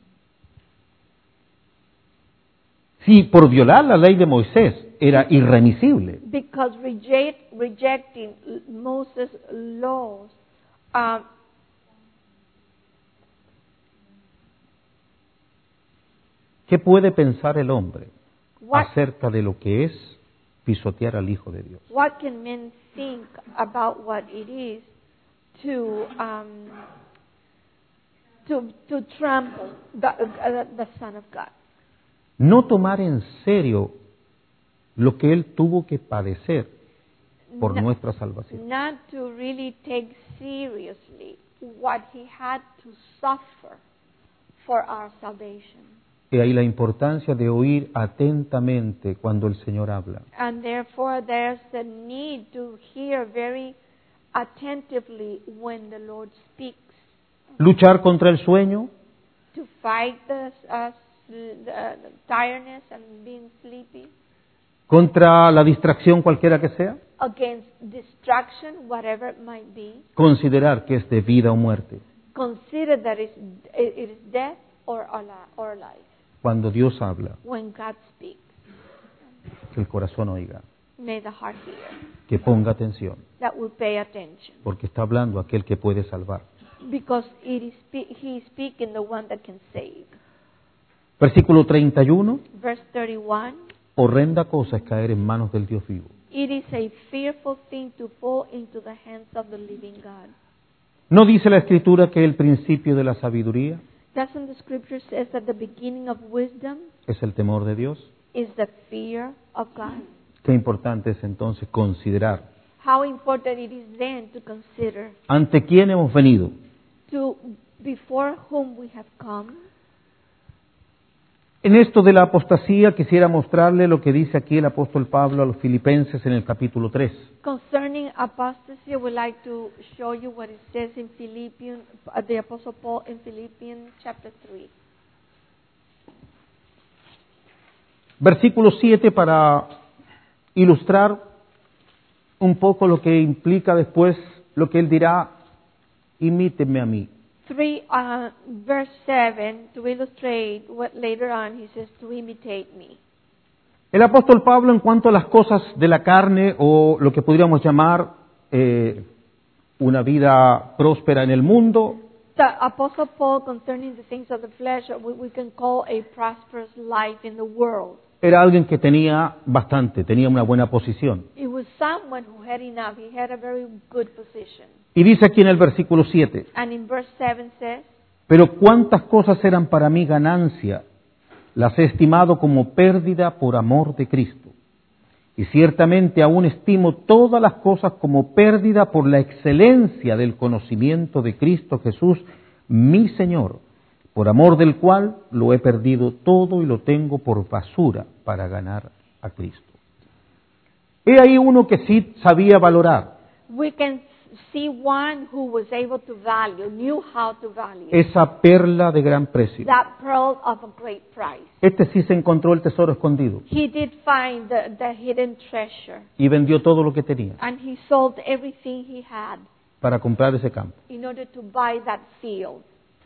Si por violar la ley de Moisés era irremisible, Because reject, rejecting Moses' laws, um, ¿qué puede pensar el hombre what, acerca de lo que es pisotear al Hijo de Dios? what can men think about what it is to um, to to trample the, uh, the Son of God? No tomar en serio lo que Él tuvo que padecer por No- nuestra salvación. Not to really take seriously what he had to suffer for our salvation. Y ahí la importancia de oír atentamente cuando el Señor habla. And therefore there's a need to hear very attentively when the Lord speaks. Luchar contra el sueño, To fight the, uh, the, the tiredness and being sleepy. contra la distracción cualquiera que sea, Against distraction, whatever it might be. considerar que es de vida o muerte. Consider that it's, it it is death or, ali- or life. Cuando Dios habla, When God speaks, que el corazón oiga, may the heart hear. que ponga atención, That will pay attention. porque está hablando aquel que puede salvar. Because it is spe- he is speaking the one that can save. Versículo treinta y uno, Verse thirty-one. horrenda cosa es caer en manos del Dios vivo. It is a fearful thing to fall into the hands of the living God. ¿No dice la Escritura que el principio de la sabiduría Doesn't the scripture says that the beginning of wisdom es el temor de Dios? is the fear of God? Qué importante es entonces considerar How important it is then to consider ante quién hemos venido. to before whom we have come. En esto de la apostasía quisiera mostrarle lo que dice aquí el apóstol Pablo a los filipenses en el capítulo tres. Concerning apostasy, I would like to show you what it says in Philippians, uh, the Apostle Paul in Philippians chapter three. Versículo siete para ilustrar un poco lo que implica después lo que él dirá, imítenme a mí. three, uh, verse seven, to illustrate what later on he says, to imitate me. El apóstol Pablo, en cuanto a las cosas de la carne o lo que podríamos llamar eh, una vida próspera en el mundo, The Apostle Paul, concerning the things of the flesh, what we can call a prosperous life in the world. era alguien que tenía bastante, tenía una buena posición. It was someone who had enough. He had a very good position. Y dice aquí en el versículo siete, And in verse seven says, pero cuántas cosas eran para mí ganancia, las he estimado como pérdida por amor de Cristo. Y ciertamente aún estimo todas las cosas como pérdida por la excelencia del conocimiento de Cristo Jesús, mi Señor, por amor del cual lo he perdido todo y lo tengo por basura para ganar a Cristo. He ahí uno que sí sabía valorar we can see one who was able to value, knew how to value esa perla de gran precio. that pearl of a great price. Este sí se encontró el tesoro escondido He did find the, the hidden treasure, y vendió todo lo que tenía and he sold everything he had para comprar ese campo. in order to buy that field.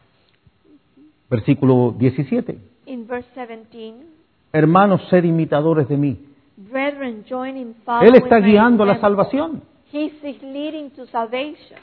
Versículo diecisiete. In verse seventeen, Hermanos, sed imitadores de mí. brethren, join in Él following está my guiando a la example. salvación. He is leading to salvation.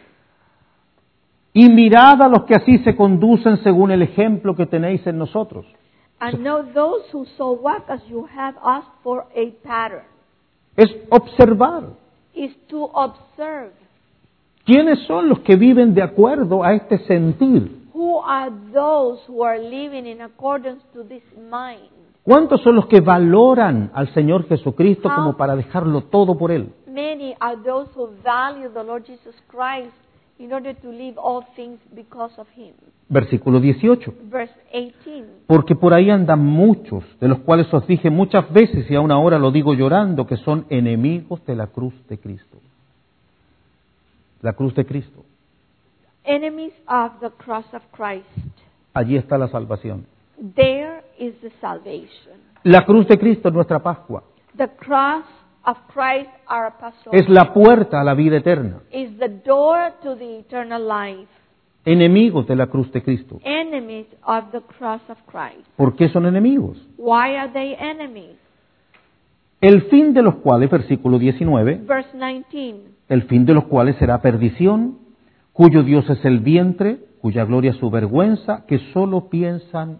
Y mirad a los que así se conducen según el ejemplo que tenéis en nosotros. And know those who so walk as you have asked for a pattern. Es observar Is to observe quiénes son los que viven de acuerdo a este sentir. who are those who are living in accordance to this mind. ¿Cuántos son los que valoran al Señor Jesucristo como para dejarlo todo por Él? Many are those who value the Lord Jesus Christ in order to leave all things because of Him. Versículo dieciocho. Verse eighteen. Porque por ahí andan muchos, de los cuales os dije muchas veces y aún ahora lo digo llorando, que son enemigos de la cruz de Cristo. La cruz de Cristo. Enemies of the cross of Christ. Allí está la salvación. There is the salvation. La cruz de Cristo es nuestra Pascua. The cross of Christ, our Passover, Es la puerta a la vida eterna. is the door to the eternal life. Enemigos de la cruz de Cristo. Enemies of the cross of Christ. ¿Por qué son enemigos? Why are they enemies? El fin de los cuales, versículo diecinueve, Verse nineteen. el fin de los cuales será perdición, cuyo Dios es el vientre, cuya gloria es su vergüenza, que solo piensan.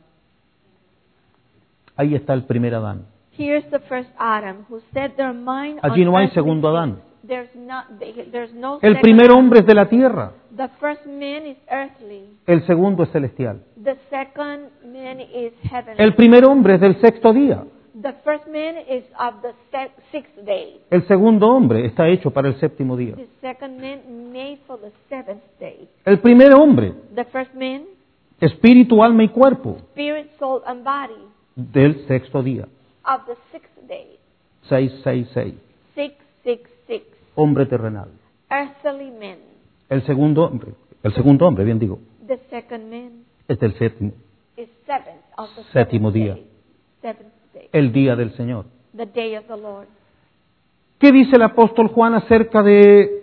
Ahí está el primer Adán. Here's the first Adam who set their mind Allí on no hay earthly segundo things. Adán. There's not, there's no El second primer Adam. hombre es de la tierra, The first man is earthly. el segundo es celestial. The second man is heavenly. El primer hombre es del sexto día, The first man is of the se- sixth day. el segundo hombre está hecho para el séptimo día. The second man made for the seventh day. El primer hombre, The first man, espíritu, alma y cuerpo, spirit, soul, and body del sexto día. of the sixth day. seis seis seis, Six, six, six. hombre terrenal. Earthly men. El segundo hombre, el segundo hombre, bien digo, The second man es del séptimo, is seventh of the Séptimo seventh día. day. Seventh day. el día del Señor. The day of the Lord. ¿Qué dice el apóstol Juan acerca de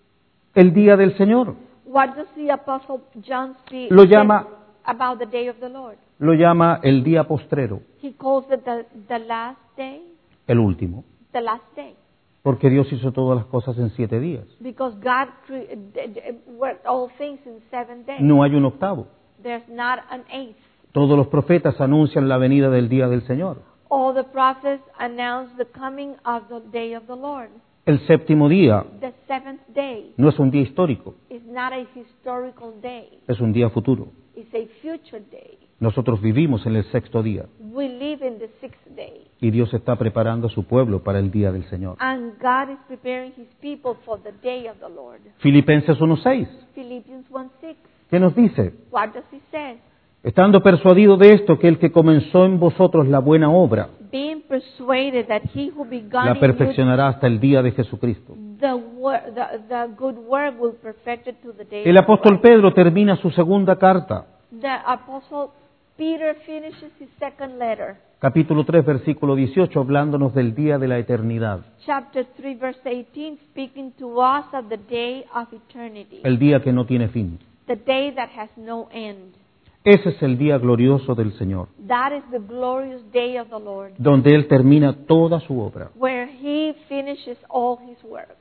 el día del Señor? What does the apostle John speak Lo llama- about the day of the Lord? Lo llama el día postrero, He calls it the, the last day, el último, the last day. porque Dios hizo todas las cosas en siete días. Because God cre- d- d- worked all things in seven days. No hay un octavo. There's not an eighth. Todos los profetas anuncian la venida del día del Señor. All the prophets announce the coming of the day of the Lord. El séptimo día The seventh day no es un día histórico, is not a historical day. es un día futuro. It's a future day. Nosotros vivimos en el sexto día We live in the sixth day. y Dios está preparando a su pueblo para el día del Señor. And God is preparing His people for the day of the Lord. Filipenses uno seis, Philippians one six. ¿qué nos dice? What does He say? Estando persuadido de esto, que el que comenzó en vosotros la buena obra, Being persuaded that He who begun la in you perfeccionará hasta el día de Jesucristo. the, wor- the, the good work will perfect it to the day El of the apóstol Lord. Pedro termina su segunda carta, The apostle Peter finishes his second letter, capítulo tres, versículo dieciocho, hablándonos del día de la eternidad, chapter three, verse eighteen, speaking to us of the day of eternity, el día que no tiene fin. the day that has no end. Ese es el día glorioso del Señor, That is the glorious day of the Lord, donde Él termina toda su obra. where He finishes all His work.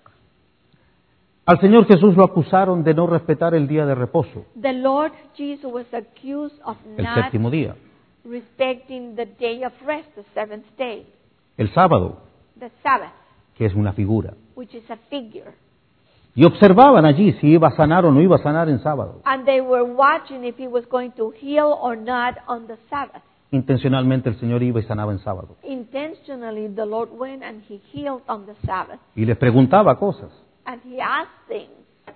Al Señor Jesús lo acusaron de no respetar el día de reposo, The Lord Jesus was accused of el not séptimo día, respecting the day of rest, the seventh day, el sábado, the Sabbath, que es una figura. which is a figure. Y observaban allí si iba a sanar o no iba a sanar en sábado. And they were watching if He was going to heal or not on the Sabbath. Intencionalmente el Señor iba y sanaba en sábado. Intentionally, the Lord went and He healed on the Sabbath. Y les preguntaba cosas. And He asked things.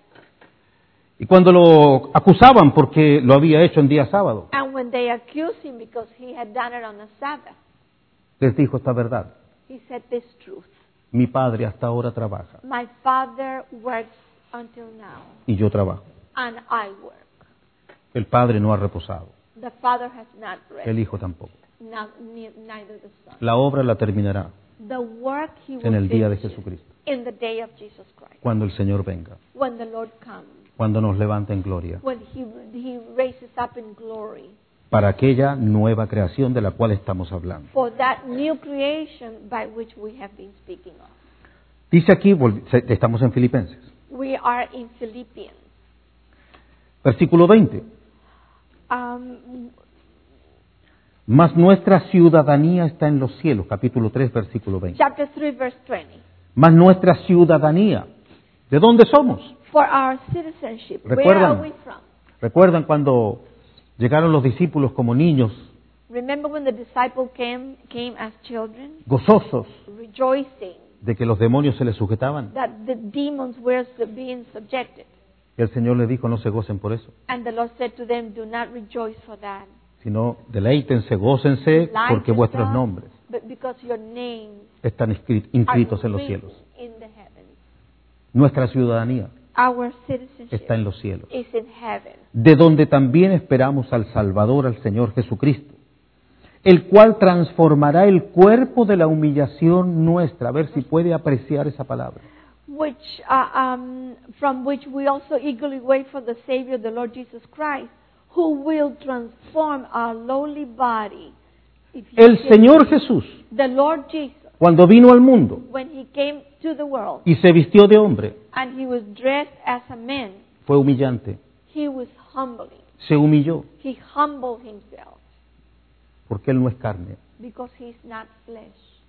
Y cuando lo acusaban porque lo había hecho en día sábado, And when they accused Him because He had done it on the Sabbath, les dijo esta verdad. He said this truth. Mi Padre hasta ahora trabaja My Father works until now, y yo trabajo. and I work. El Padre no ha reposado, The Father has not el rested, Hijo tampoco. no- ne- neither the Son. La obra la terminará The work He will en el día de finish Jesucristo, in the day of Jesus Christ, cuando el Señor venga, when the Lord comes, cuando nos levante en gloria, when He He raises up in glory para aquella nueva creación de la cual estamos hablando. for that new creation by which we have been speaking of. Dice aquí, vol- se- estamos en Filipenses, We are in Philippians. versículo veinte. Um, Mas nuestra ciudadanía está en los cielos, capítulo tres, versículo veinte. chapter three, verse twenty. Mas nuestra ciudadanía, ¿de dónde somos? For our citizenship, where ¿Recuerdan? are we from? ¿Recuerdan cuando llegaron los discípulos como niños, Remember when the disciple came, came as children, gozosos rejoicing de que los demonios se les sujetaban? that the demons were sub- being subjected. Y el Señor les dijo, no se gocen por eso, And the Lord said to them, do not rejoice for that. sino deleítense, gócense, Delight porque vuestros yourself, nombres but because your names están inscri- are inscritos en los written cielos. in the heavens. Nuestra ciudadanía. Our citizenship está en los cielos, is in heaven, de donde también esperamos al Salvador, al Señor Jesucristo, el cual transformará el cuerpo de la humillación nuestra. A ver si puede apreciar esa palabra. which uh, um, from which we also eagerly wait for the Savior, the Lord Jesus Christ, who will transform our lowly body. If you El can- Señor Jesús, the Lord Jesus, cuando vino al mundo when he came to the world y se vistió de hombre, and he was dressed as a man, fue humillante, he was humbling. se humilló, He humbled himself porque Él no es carne. because he's not flesh.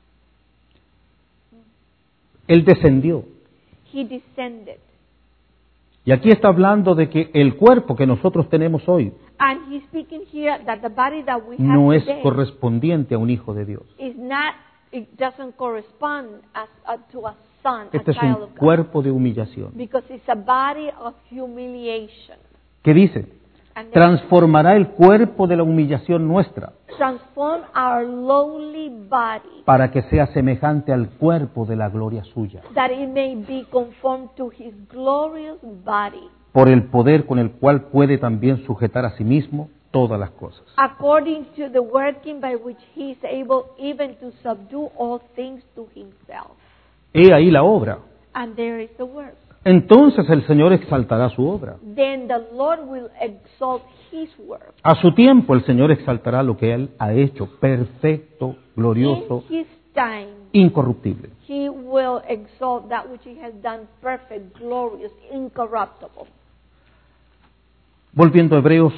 Él descendió. He descended. Y aquí está hablando de que el cuerpo que nosotros tenemos hoy And he's speaking here that the body that we have no es today correspondiente a un hijo de Dios. is not, it doesn't correspond as a, to a son, Este a es child un of God. cuerpo de humillación. Because it's a body of humiliation. ¿Qué dice? And then Transformará el cuerpo de la humillación nuestra transform our lowly body para que sea semejante al cuerpo de la gloria suya, that it may be conformed to his glorious body, por el poder con el cual puede también sujetar a sí mismo todas las cosas. according to the working by which he is able even to subdue all things to himself. He ahí la obra. And there is the work. Entonces el Señor exaltará su obra. Then the Lord will exalt his work. A su tiempo el Señor exaltará lo que Él ha hecho, perfecto, glorioso, In his time, incorruptible. he will exalt that which he has done perfect, glorious, incorruptible. Volviendo a Hebreos,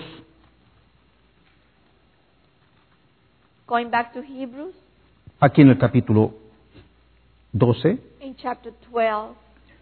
Going back to Hebrews, aquí en el capítulo doce, in chapter twelve,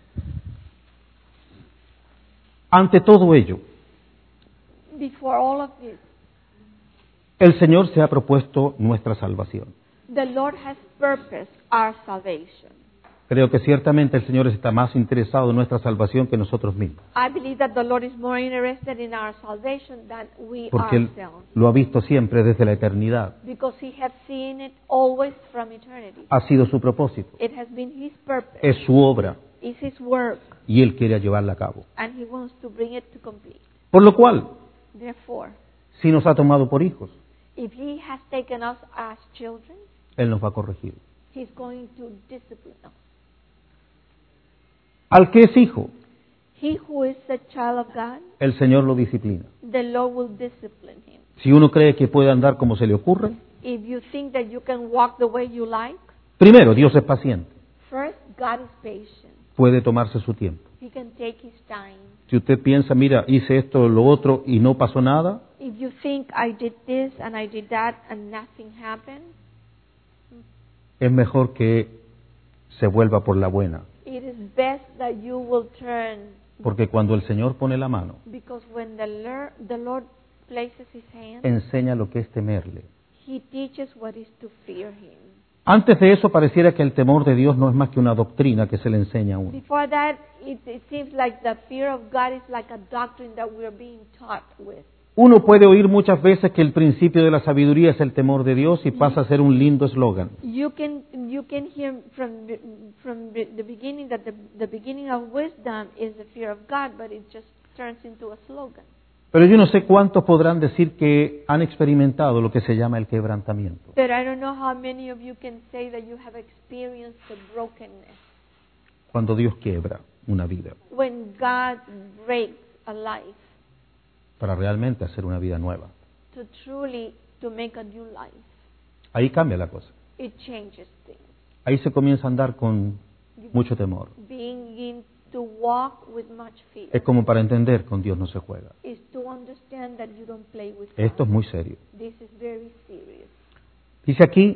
ante todo ello, before all of this, el Señor se ha propuesto nuestra salvación. the Lord has purposed our salvation. Creo que ciertamente el Señor está más interesado en nuestra salvación que nosotros mismos, I believe that the Lord is more interested in our salvation than we porque Él ourselves, lo ha visto siempre desde la eternidad. because he has seen it always from eternity. Ha sido su propósito, It has been his purpose, es su obra it's his work, y Él quiere llevarla a cabo. and he wants to bring it to complete. Por lo cual, Therefore, si nos ha tomado por hijos, if he has taken us as children, Él nos va a corregir. he's going to discipline us. Al que es hijo, He who is a child of God, el Señor lo disciplina. the Lord will discipline him. Si uno cree que puede andar como se le ocurre, If you think that you can walk the way you like, primero, Dios es paciente, first, God is patient. puede tomarse su tiempo. He can take his time. Si usted piensa, mira, hice esto, lo otro y no pasó nada, If you think I did this and I did that and nothing happened, es mejor que se vuelva por la buena. it is best that you will turn, Porque cuando el Señor pone la mano, because when the, Lord, the Lord places his hand, enseña lo que es temerle. he teaches what is to fear him. Antes de eso pareciera que el temor de Dios no es más que una doctrina que se le enseña a uno. Before that, it, it seems like the fear of God is like a doctrine that we're being taught with. Uno puede oír muchas veces que el principio de la sabiduría es el temor de Dios y pasa a ser un lindo eslogan. You can you can hear from the- from the the beginning that the the beginning of wisdom is the fear of God, but it just turns into a slogan. Pero yo no sé cuántos podrán decir que han experimentado lo que se llama el quebrantamiento. But I don't know how many of you can say that you have experienced the brokenness Cuando Dios quiebra una vida when God breaks a life para realmente hacer una vida nueva. to truly to make a new life. Ahí cambia la cosa. It changes things. Ahí se comienza a andar con mucho temor. Being to walk with much fear Es como para entender, con Dios no se juega. is to understand that you don't play with Esto es God. muy serio. This is very serious. Dice aquí,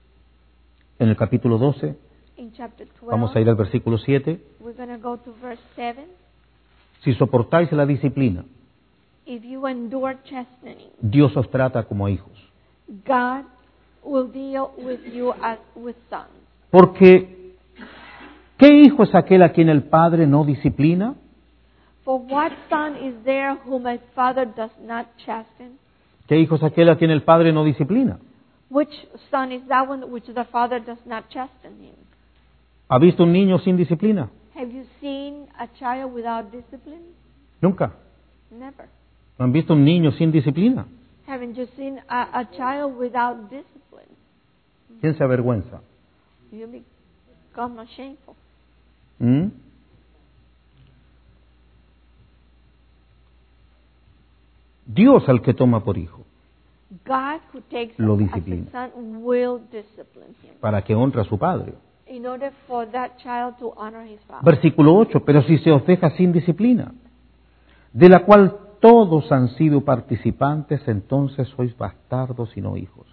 en el capítulo doce, In chapter vamos a twelve, ir al versículo siete, we're going to go to verse seven. si soportáis la disciplina, If you endure chastening, Dios os trata como hijos. God will deal with you as with sons. Porque, ¿qué hijo es aquel a quien el Padre no disciplina? For what son is there whom a father does not chasten? ¿Qué hijo es aquel a quien el Padre no disciplina? Which son is that one which the father does not chasten him? ¿Ha visto un niño sin disciplina? Have you seen a child without discipline? Nunca. Never. ¿No han visto un niño sin disciplina? Haven't you seen a, a child without discipline? ¿Quién se avergüenza? You become shameful. ¿Mm? Dios al que toma por hijo, God who takes lo us as disciplina. a son will discipline him para que honre a su padre. in order for that child to honor his father. Versículo ocho, pero si se os deja sin disciplina, de la cual todos han sido participantes, entonces sois bastardos y no hijos.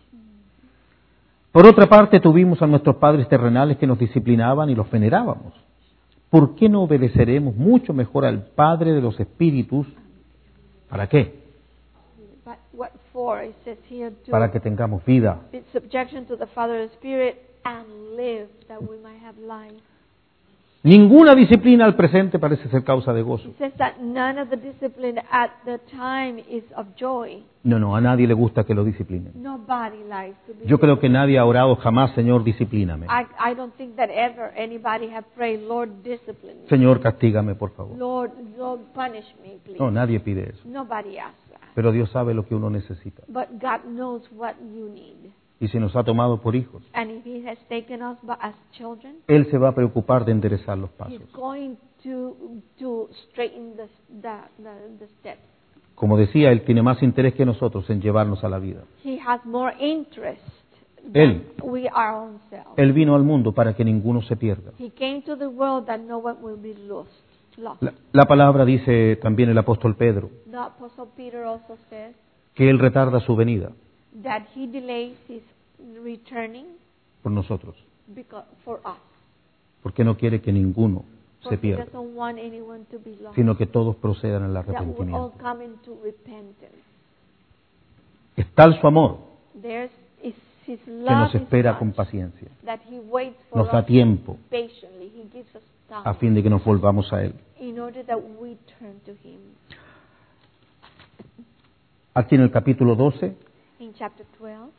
Por otra parte, tuvimos a nuestros padres terrenales que nos disciplinaban y los venerábamos. ¿Por qué no obedeceremos mucho mejor al Padre de los Espíritus? ¿Para qué? But what for? It says here to Para que tengamos vida. be subjection to the Father of the Spirit and live that we might have life. Ninguna disciplina al presente parece ser causa de gozo. It says that none of the discipline at the time is of joy. No, no, a nadie le gusta que lo disciplinen. Nobody likes to be Yo creo que nadie ha orado jamás, Señor, disciplíname. I, I don't think that ever anybody have prayed, Lord, discipline me. Señor, castígame, por favor. Lord, Lord, punish me, please. No, nadie pide eso. Nobody asks that. Pero Dios sabe lo que uno necesita. But God knows what you need. Y si nos ha tomado por hijos, And if He has taken us by- as children, Él se va a preocupar de enderezar los pasos. He's going to to straighten the, the, the, the steps. Como decía, Él tiene más interés que nosotros en llevarnos a la vida. He has more interest Él. than we our own selves. Él vino al mundo para que ninguno se pierda. He came to the world that no one will be lost. lost. La, la palabra dice también el apóstol Pedro The Apostle Peter also says que Él retarda su venida that He delays His returning por nosotros, because, for us. porque no quiere que ninguno For se He pierda, doesn't want anyone to be lost. sino que todos procedan al That we all arrepentimiento. come into repentance. Es tal su amor There's is His que love nos is espera such con paciencia, that He waits for nos da us tiempo patiently. He gives us time a fin de que nos volvamos a Él. in order that we turn to Him. Aquí en el capítulo doce, In chapter twelve,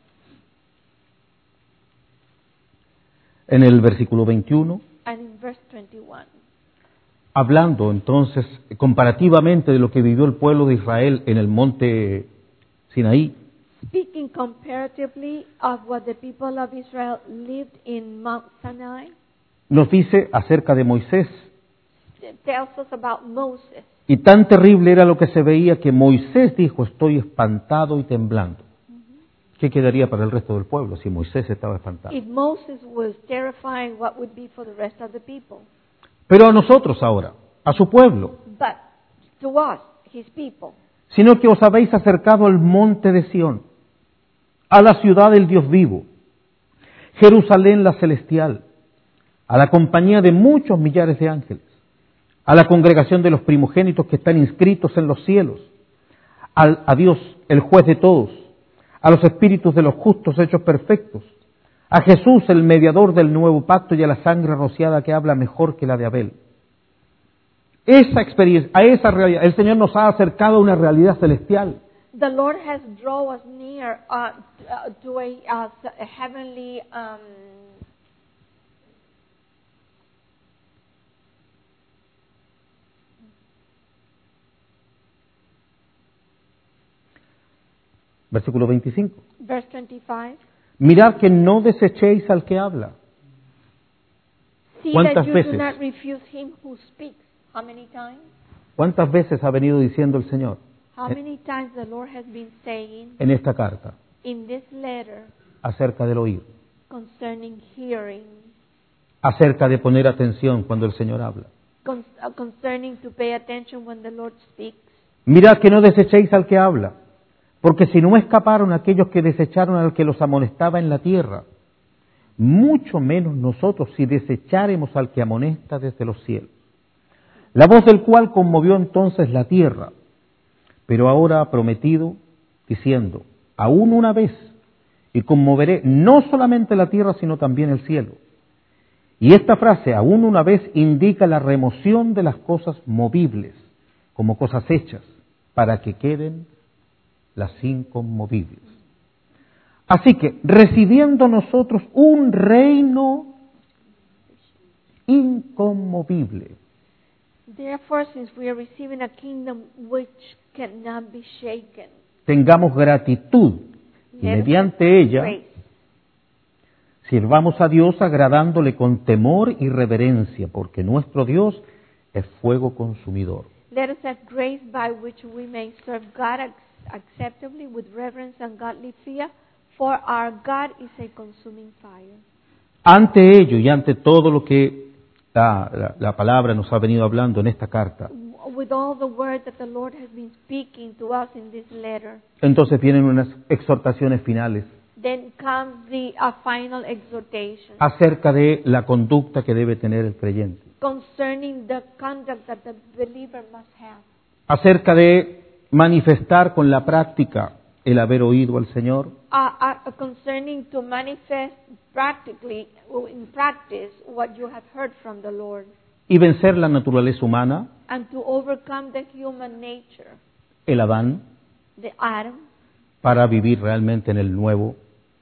en el versículo veintiuno, and in verse twenty-one, hablando entonces comparativamente de lo que vivió el pueblo de Israel en el monte Sinaí, speaking comparatively of what the people of Israel lived in Mount Sinai, nos dice acerca de Moisés. it tells us about Moses. Y tan terrible era lo que se veía que Moisés dijo, estoy espantado y temblando. ¿Qué quedaría para el resto del pueblo si Moisés estaba espantado? If Moses was terrifying, what would be for the rest of the people? Pero a nosotros ahora, a su pueblo, But to us, His people, sino que os habéis acercado al monte de Sión, a la ciudad del Dios vivo, Jerusalén la celestial, a la compañía de muchos millares de ángeles, a la congregación de los primogénitos que están inscritos en los cielos, al, a Dios, el juez de todos, a los espíritus de los justos hechos perfectos, a Jesús, el mediador del nuevo pacto, y a la sangre rociada que habla mejor que la de Abel. Esa experiencia, a esa realidad, el Señor nos ha acercado a una realidad celestial. the Lord has drawn us near uh, uh, to a, uh, a heavenly um, Versículo veinticinco. verse twenty-five. Mirad que no desechéis al que habla. See ¿Cuántas that you veces? do not refuse him who speaks. How many times? ¿Cuántas veces ha venido diciendo el Señor How many times the Lord has been saying en esta carta in this letter acerca del oír, concerning hearing, acerca de poner atención cuando el Señor habla? con, uh, concerning to pay attention when the Lord speaks? Mirad que no desechéis al que habla, porque si no escaparon aquellos que desecharon al que los amonestaba en la tierra, mucho menos nosotros si desecháremos al que amonesta desde los cielos. La voz del cual conmovió entonces la tierra, pero ahora ha prometido, diciendo, aún una vez, y conmoveré no solamente la tierra, sino también el cielo. Y esta frase, aún una vez, indica la remoción de las cosas movibles, como cosas hechas, para que queden las inconmovibles. Así que, recibiendo nosotros un reino inconmovible. Therefore, since we are receiving a kingdom which cannot be shaken, Tengamos gratitud y let us mediante have ella grace. sirvamos a Dios agradándole con temor y reverencia, porque nuestro Dios es fuego consumidor. Let us have grace by which we may serve God ac- acceptably with reverence and godly fear, for our God is a consuming fire. Ante ello y ante todo lo que la, la- la palabra nos ha venido hablando en esta carta, With all the word that the Lord has been speaking to us in this letter, entonces vienen unas exhortaciones finales then comes the uh, final exhortation acerca de la conducta que debe tener el creyente, concerning the conduct that the believer must have, acerca de manifestar con la práctica el haber oído al Señor, uh, uh, concerning to manifest practically, in practice, what you have heard from the Lord, y vencer la naturaleza humana, and to overcome the human nature, el Adán, the Adam, para vivir realmente en el nuevo,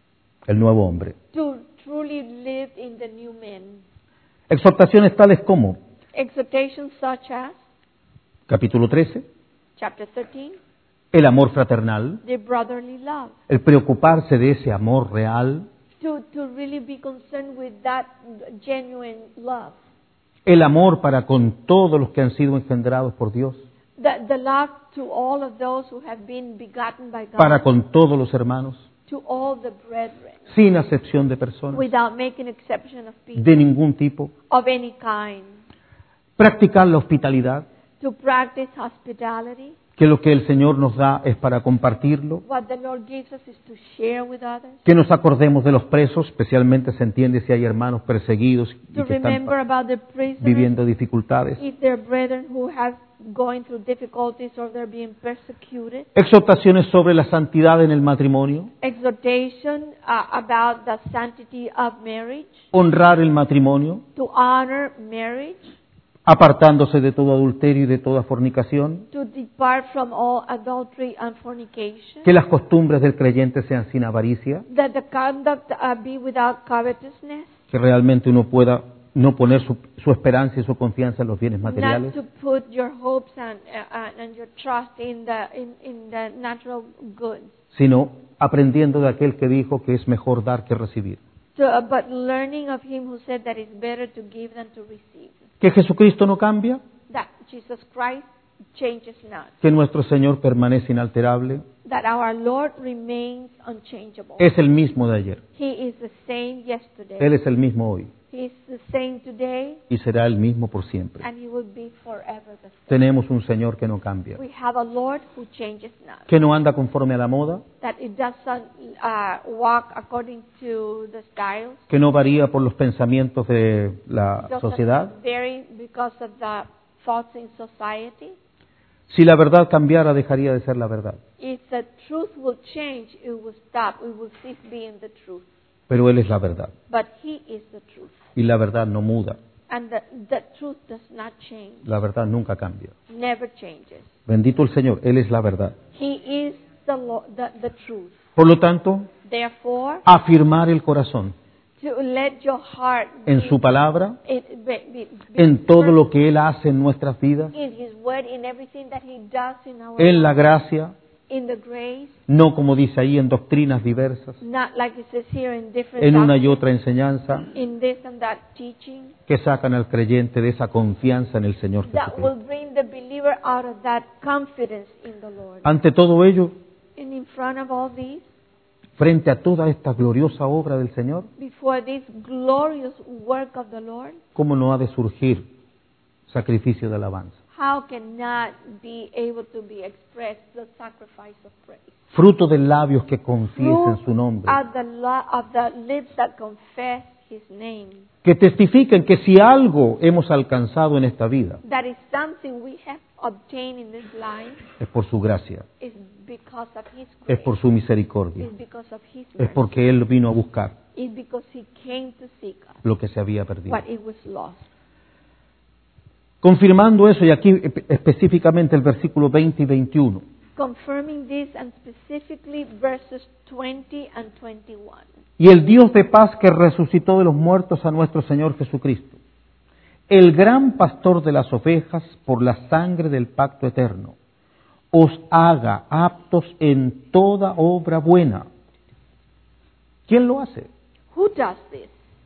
el nuevo hombre. to truly live in the new man. Exhortaciones tales como, Exhortations such as, capítulo trece, chapter thirteen, el amor fraternal, the brotherly love. el preocuparse de ese amor real, To, to really be concerned with that genuine love. el amor para con todos los que han sido engendrados por Dios, The, the love to all of those who have been begotten by God. para con todos los hermanos, To all the brethren. sin acepción de personas, Without making exception of people. de ningún tipo, Of any kind. practicar la hospitalidad, To practice hospitality. que lo que el Señor nos da es para compartirlo, What the Lord gives us is to share with others. que nos acordemos de los presos, especialmente se entiende si hay hermanos perseguidos y To que están remember about the prisoners. viviendo dificultades. If they're brethren who have going through difficulties or they're being persecuted. Exhortaciones sobre la santidad en el matrimonio, Exhortation uh, about the sanctity of marriage. honrar el matrimonio, To honor marriage. apartándose de todo adulterio y de toda fornicación, To depart from all adultery and fornication. que las costumbres del creyente sean sin avaricia, That the conduct uh, be without covetousness. que realmente uno pueda no poner su, su esperanza y su confianza en los bienes Not materiales, to put your hopes and, uh, and your trust in the, in, in the natural goods. sino aprendiendo de aquel que dijo que es mejor dar que recibir. So, uh, but learning of him who said that it's better to give than to receive. Que Jesucristo no cambia, That Jesus Christ changes not. que nuestro Señor permanece inalterable, That our Lord remains unchangeable. es el mismo de ayer, He is the same yesterday. Él es el mismo hoy He is the same today, y será el mismo por siempre. and He will be forever the same. Tenemos un Señor que no cambia, We have a Lord who changes not. que no anda conforme a la moda, That it doesn't uh, walk according to the styles. que no varía por los pensamientos de la Doesn't sociedad. vary because of the thoughts in society. Si la verdad cambiara, dejaría de ser la verdad. If the truth will change, it will stop. It will cease being the truth. Pero Él es la verdad But He is the truth. y la verdad no muda, And the, the truth does not change. la verdad nunca cambia. Never changes. Bendito el Señor, Él es la verdad. He is the, lo- the, the truth. Por lo tanto, Therefore, afirmar el corazón to let your heart en be, su palabra, it- be- be- be en todo firm lo que Él hace en nuestras vidas, in His word, in everything that He does in our en la lives, gracia, in the grace, no como dice ahí en doctrinas diversas, not like it says here in different en una y doctrines, otra enseñanza, in this and that teaching, que sacan al creyente de esa confianza en el Señor that will Jesucristo. bring the believer out of that confidence in the Lord. Ante todo ello, And in front of all these, frente a toda esta gloriosa obra del Señor, before this glorious work of the Lord, ¿cómo no ha de surgir sacrificio de alabanza? how cannot be able to be expressed the sacrifice of praise? Fruto de labios que confiesen su nombre, Fruit of the, lo- of the lips that confess His name. que testifiquen que si algo hemos alcanzado en esta vida, That is something we have obtained in this life es por su gracia, is because of His es grace. por su misericordia, Is because of His es mercy. porque Él vino a buscar Is because He came to seek us. lo que se había perdido. What it was lost. Confirmando eso, y aquí espe- específicamente el versículo veinte y veintiuno, Confirming this and specifically verses twenty and twenty-one. y el Dios de paz que resucitó de los muertos a nuestro Señor Jesucristo, el gran pastor de las ovejas, por la sangre del pacto eterno, os haga aptos en toda obra buena. ¿Quién lo hace? Who does this?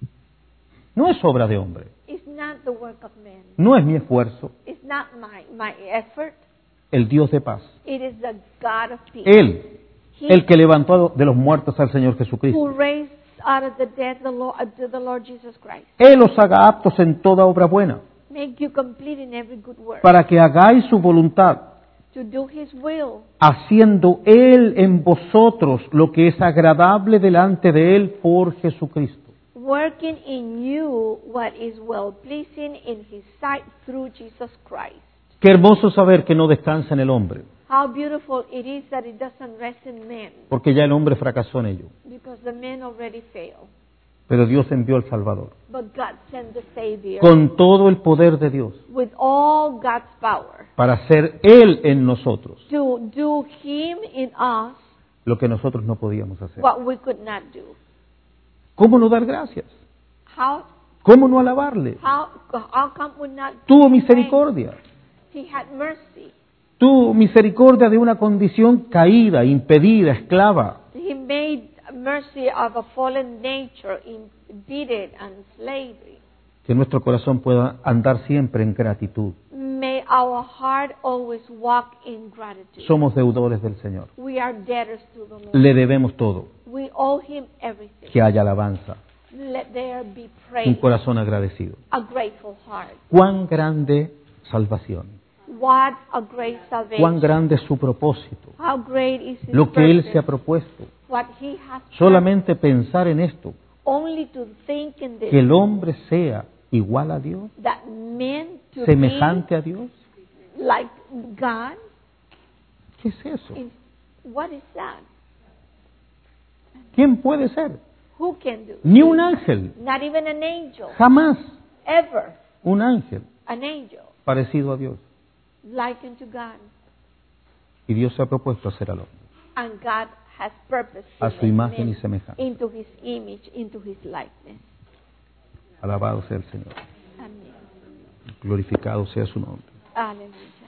No es obra de hombre, It's not the work of man. no es mi esfuerzo, It's not my, my effort. el Dios de paz. It is the God of peace. Él, He el que levantó de los muertos al Señor who Jesucristo. raised out of the dead the Lord, uh, the Lord Jesus Christ. Él os haga aptos en toda obra buena, Make you complete in every good work. para que hagáis su voluntad, To do His will. haciendo Él en vosotros lo que es agradable delante de Él por Jesucristo. Working in you what is well pleasing in His sight through Jesus Christ. Qué hermoso saber que no descansa en el hombre, How beautiful it is that it doesn't rest in men, porque ya el hombre fracasó en ello. because the men already failed. Pero Dios envió al Salvador, But God sent the Savior con todo el poder de Dios, with all God's power para ser Él en nosotros to do Him in us lo que nosotros no podíamos hacer. what we could not do. ¿Cómo no dar gracias? How, ¿Cómo no alabarle? how, how come we not Tuvo misericordia. He had mercy. Tuvo misericordia de una condición caída, impedida, esclava. He made mercy of a fallen nature, impeded and slavery. Que nuestro corazón pueda andar siempre en gratitud. May our heart always walk in gratitude. Somos deudores del Señor. We are debtors to the Lord. Le debemos todo. We owe Him everything. Que haya alabanza. Let there be Un praise, corazón agradecido. a grateful heart. Cuán grande salvación. What a great salvation. Cuán grande es su propósito. How great is His Lo que Él purpose. se ha propuesto. What He has done. Solamente pensar en esto. Only to think in this, Que el hombre sea igual a Dios. that men to Semejante a Dios. be like God. ¿Qué es eso? Is, what is that? ¿Quién puede ser? Who can do? Ni un ángel. Not even an angel. Jamás Ever un ángel an angel parecido a Dios. likened to God. Y Dios se ha propuesto hacer al hombre And God has purpose to a su make imagen y men semejanza. into His image, into His likeness. Alabado sea el Señor. Amén. Glorificado sea su nombre. Aleluya.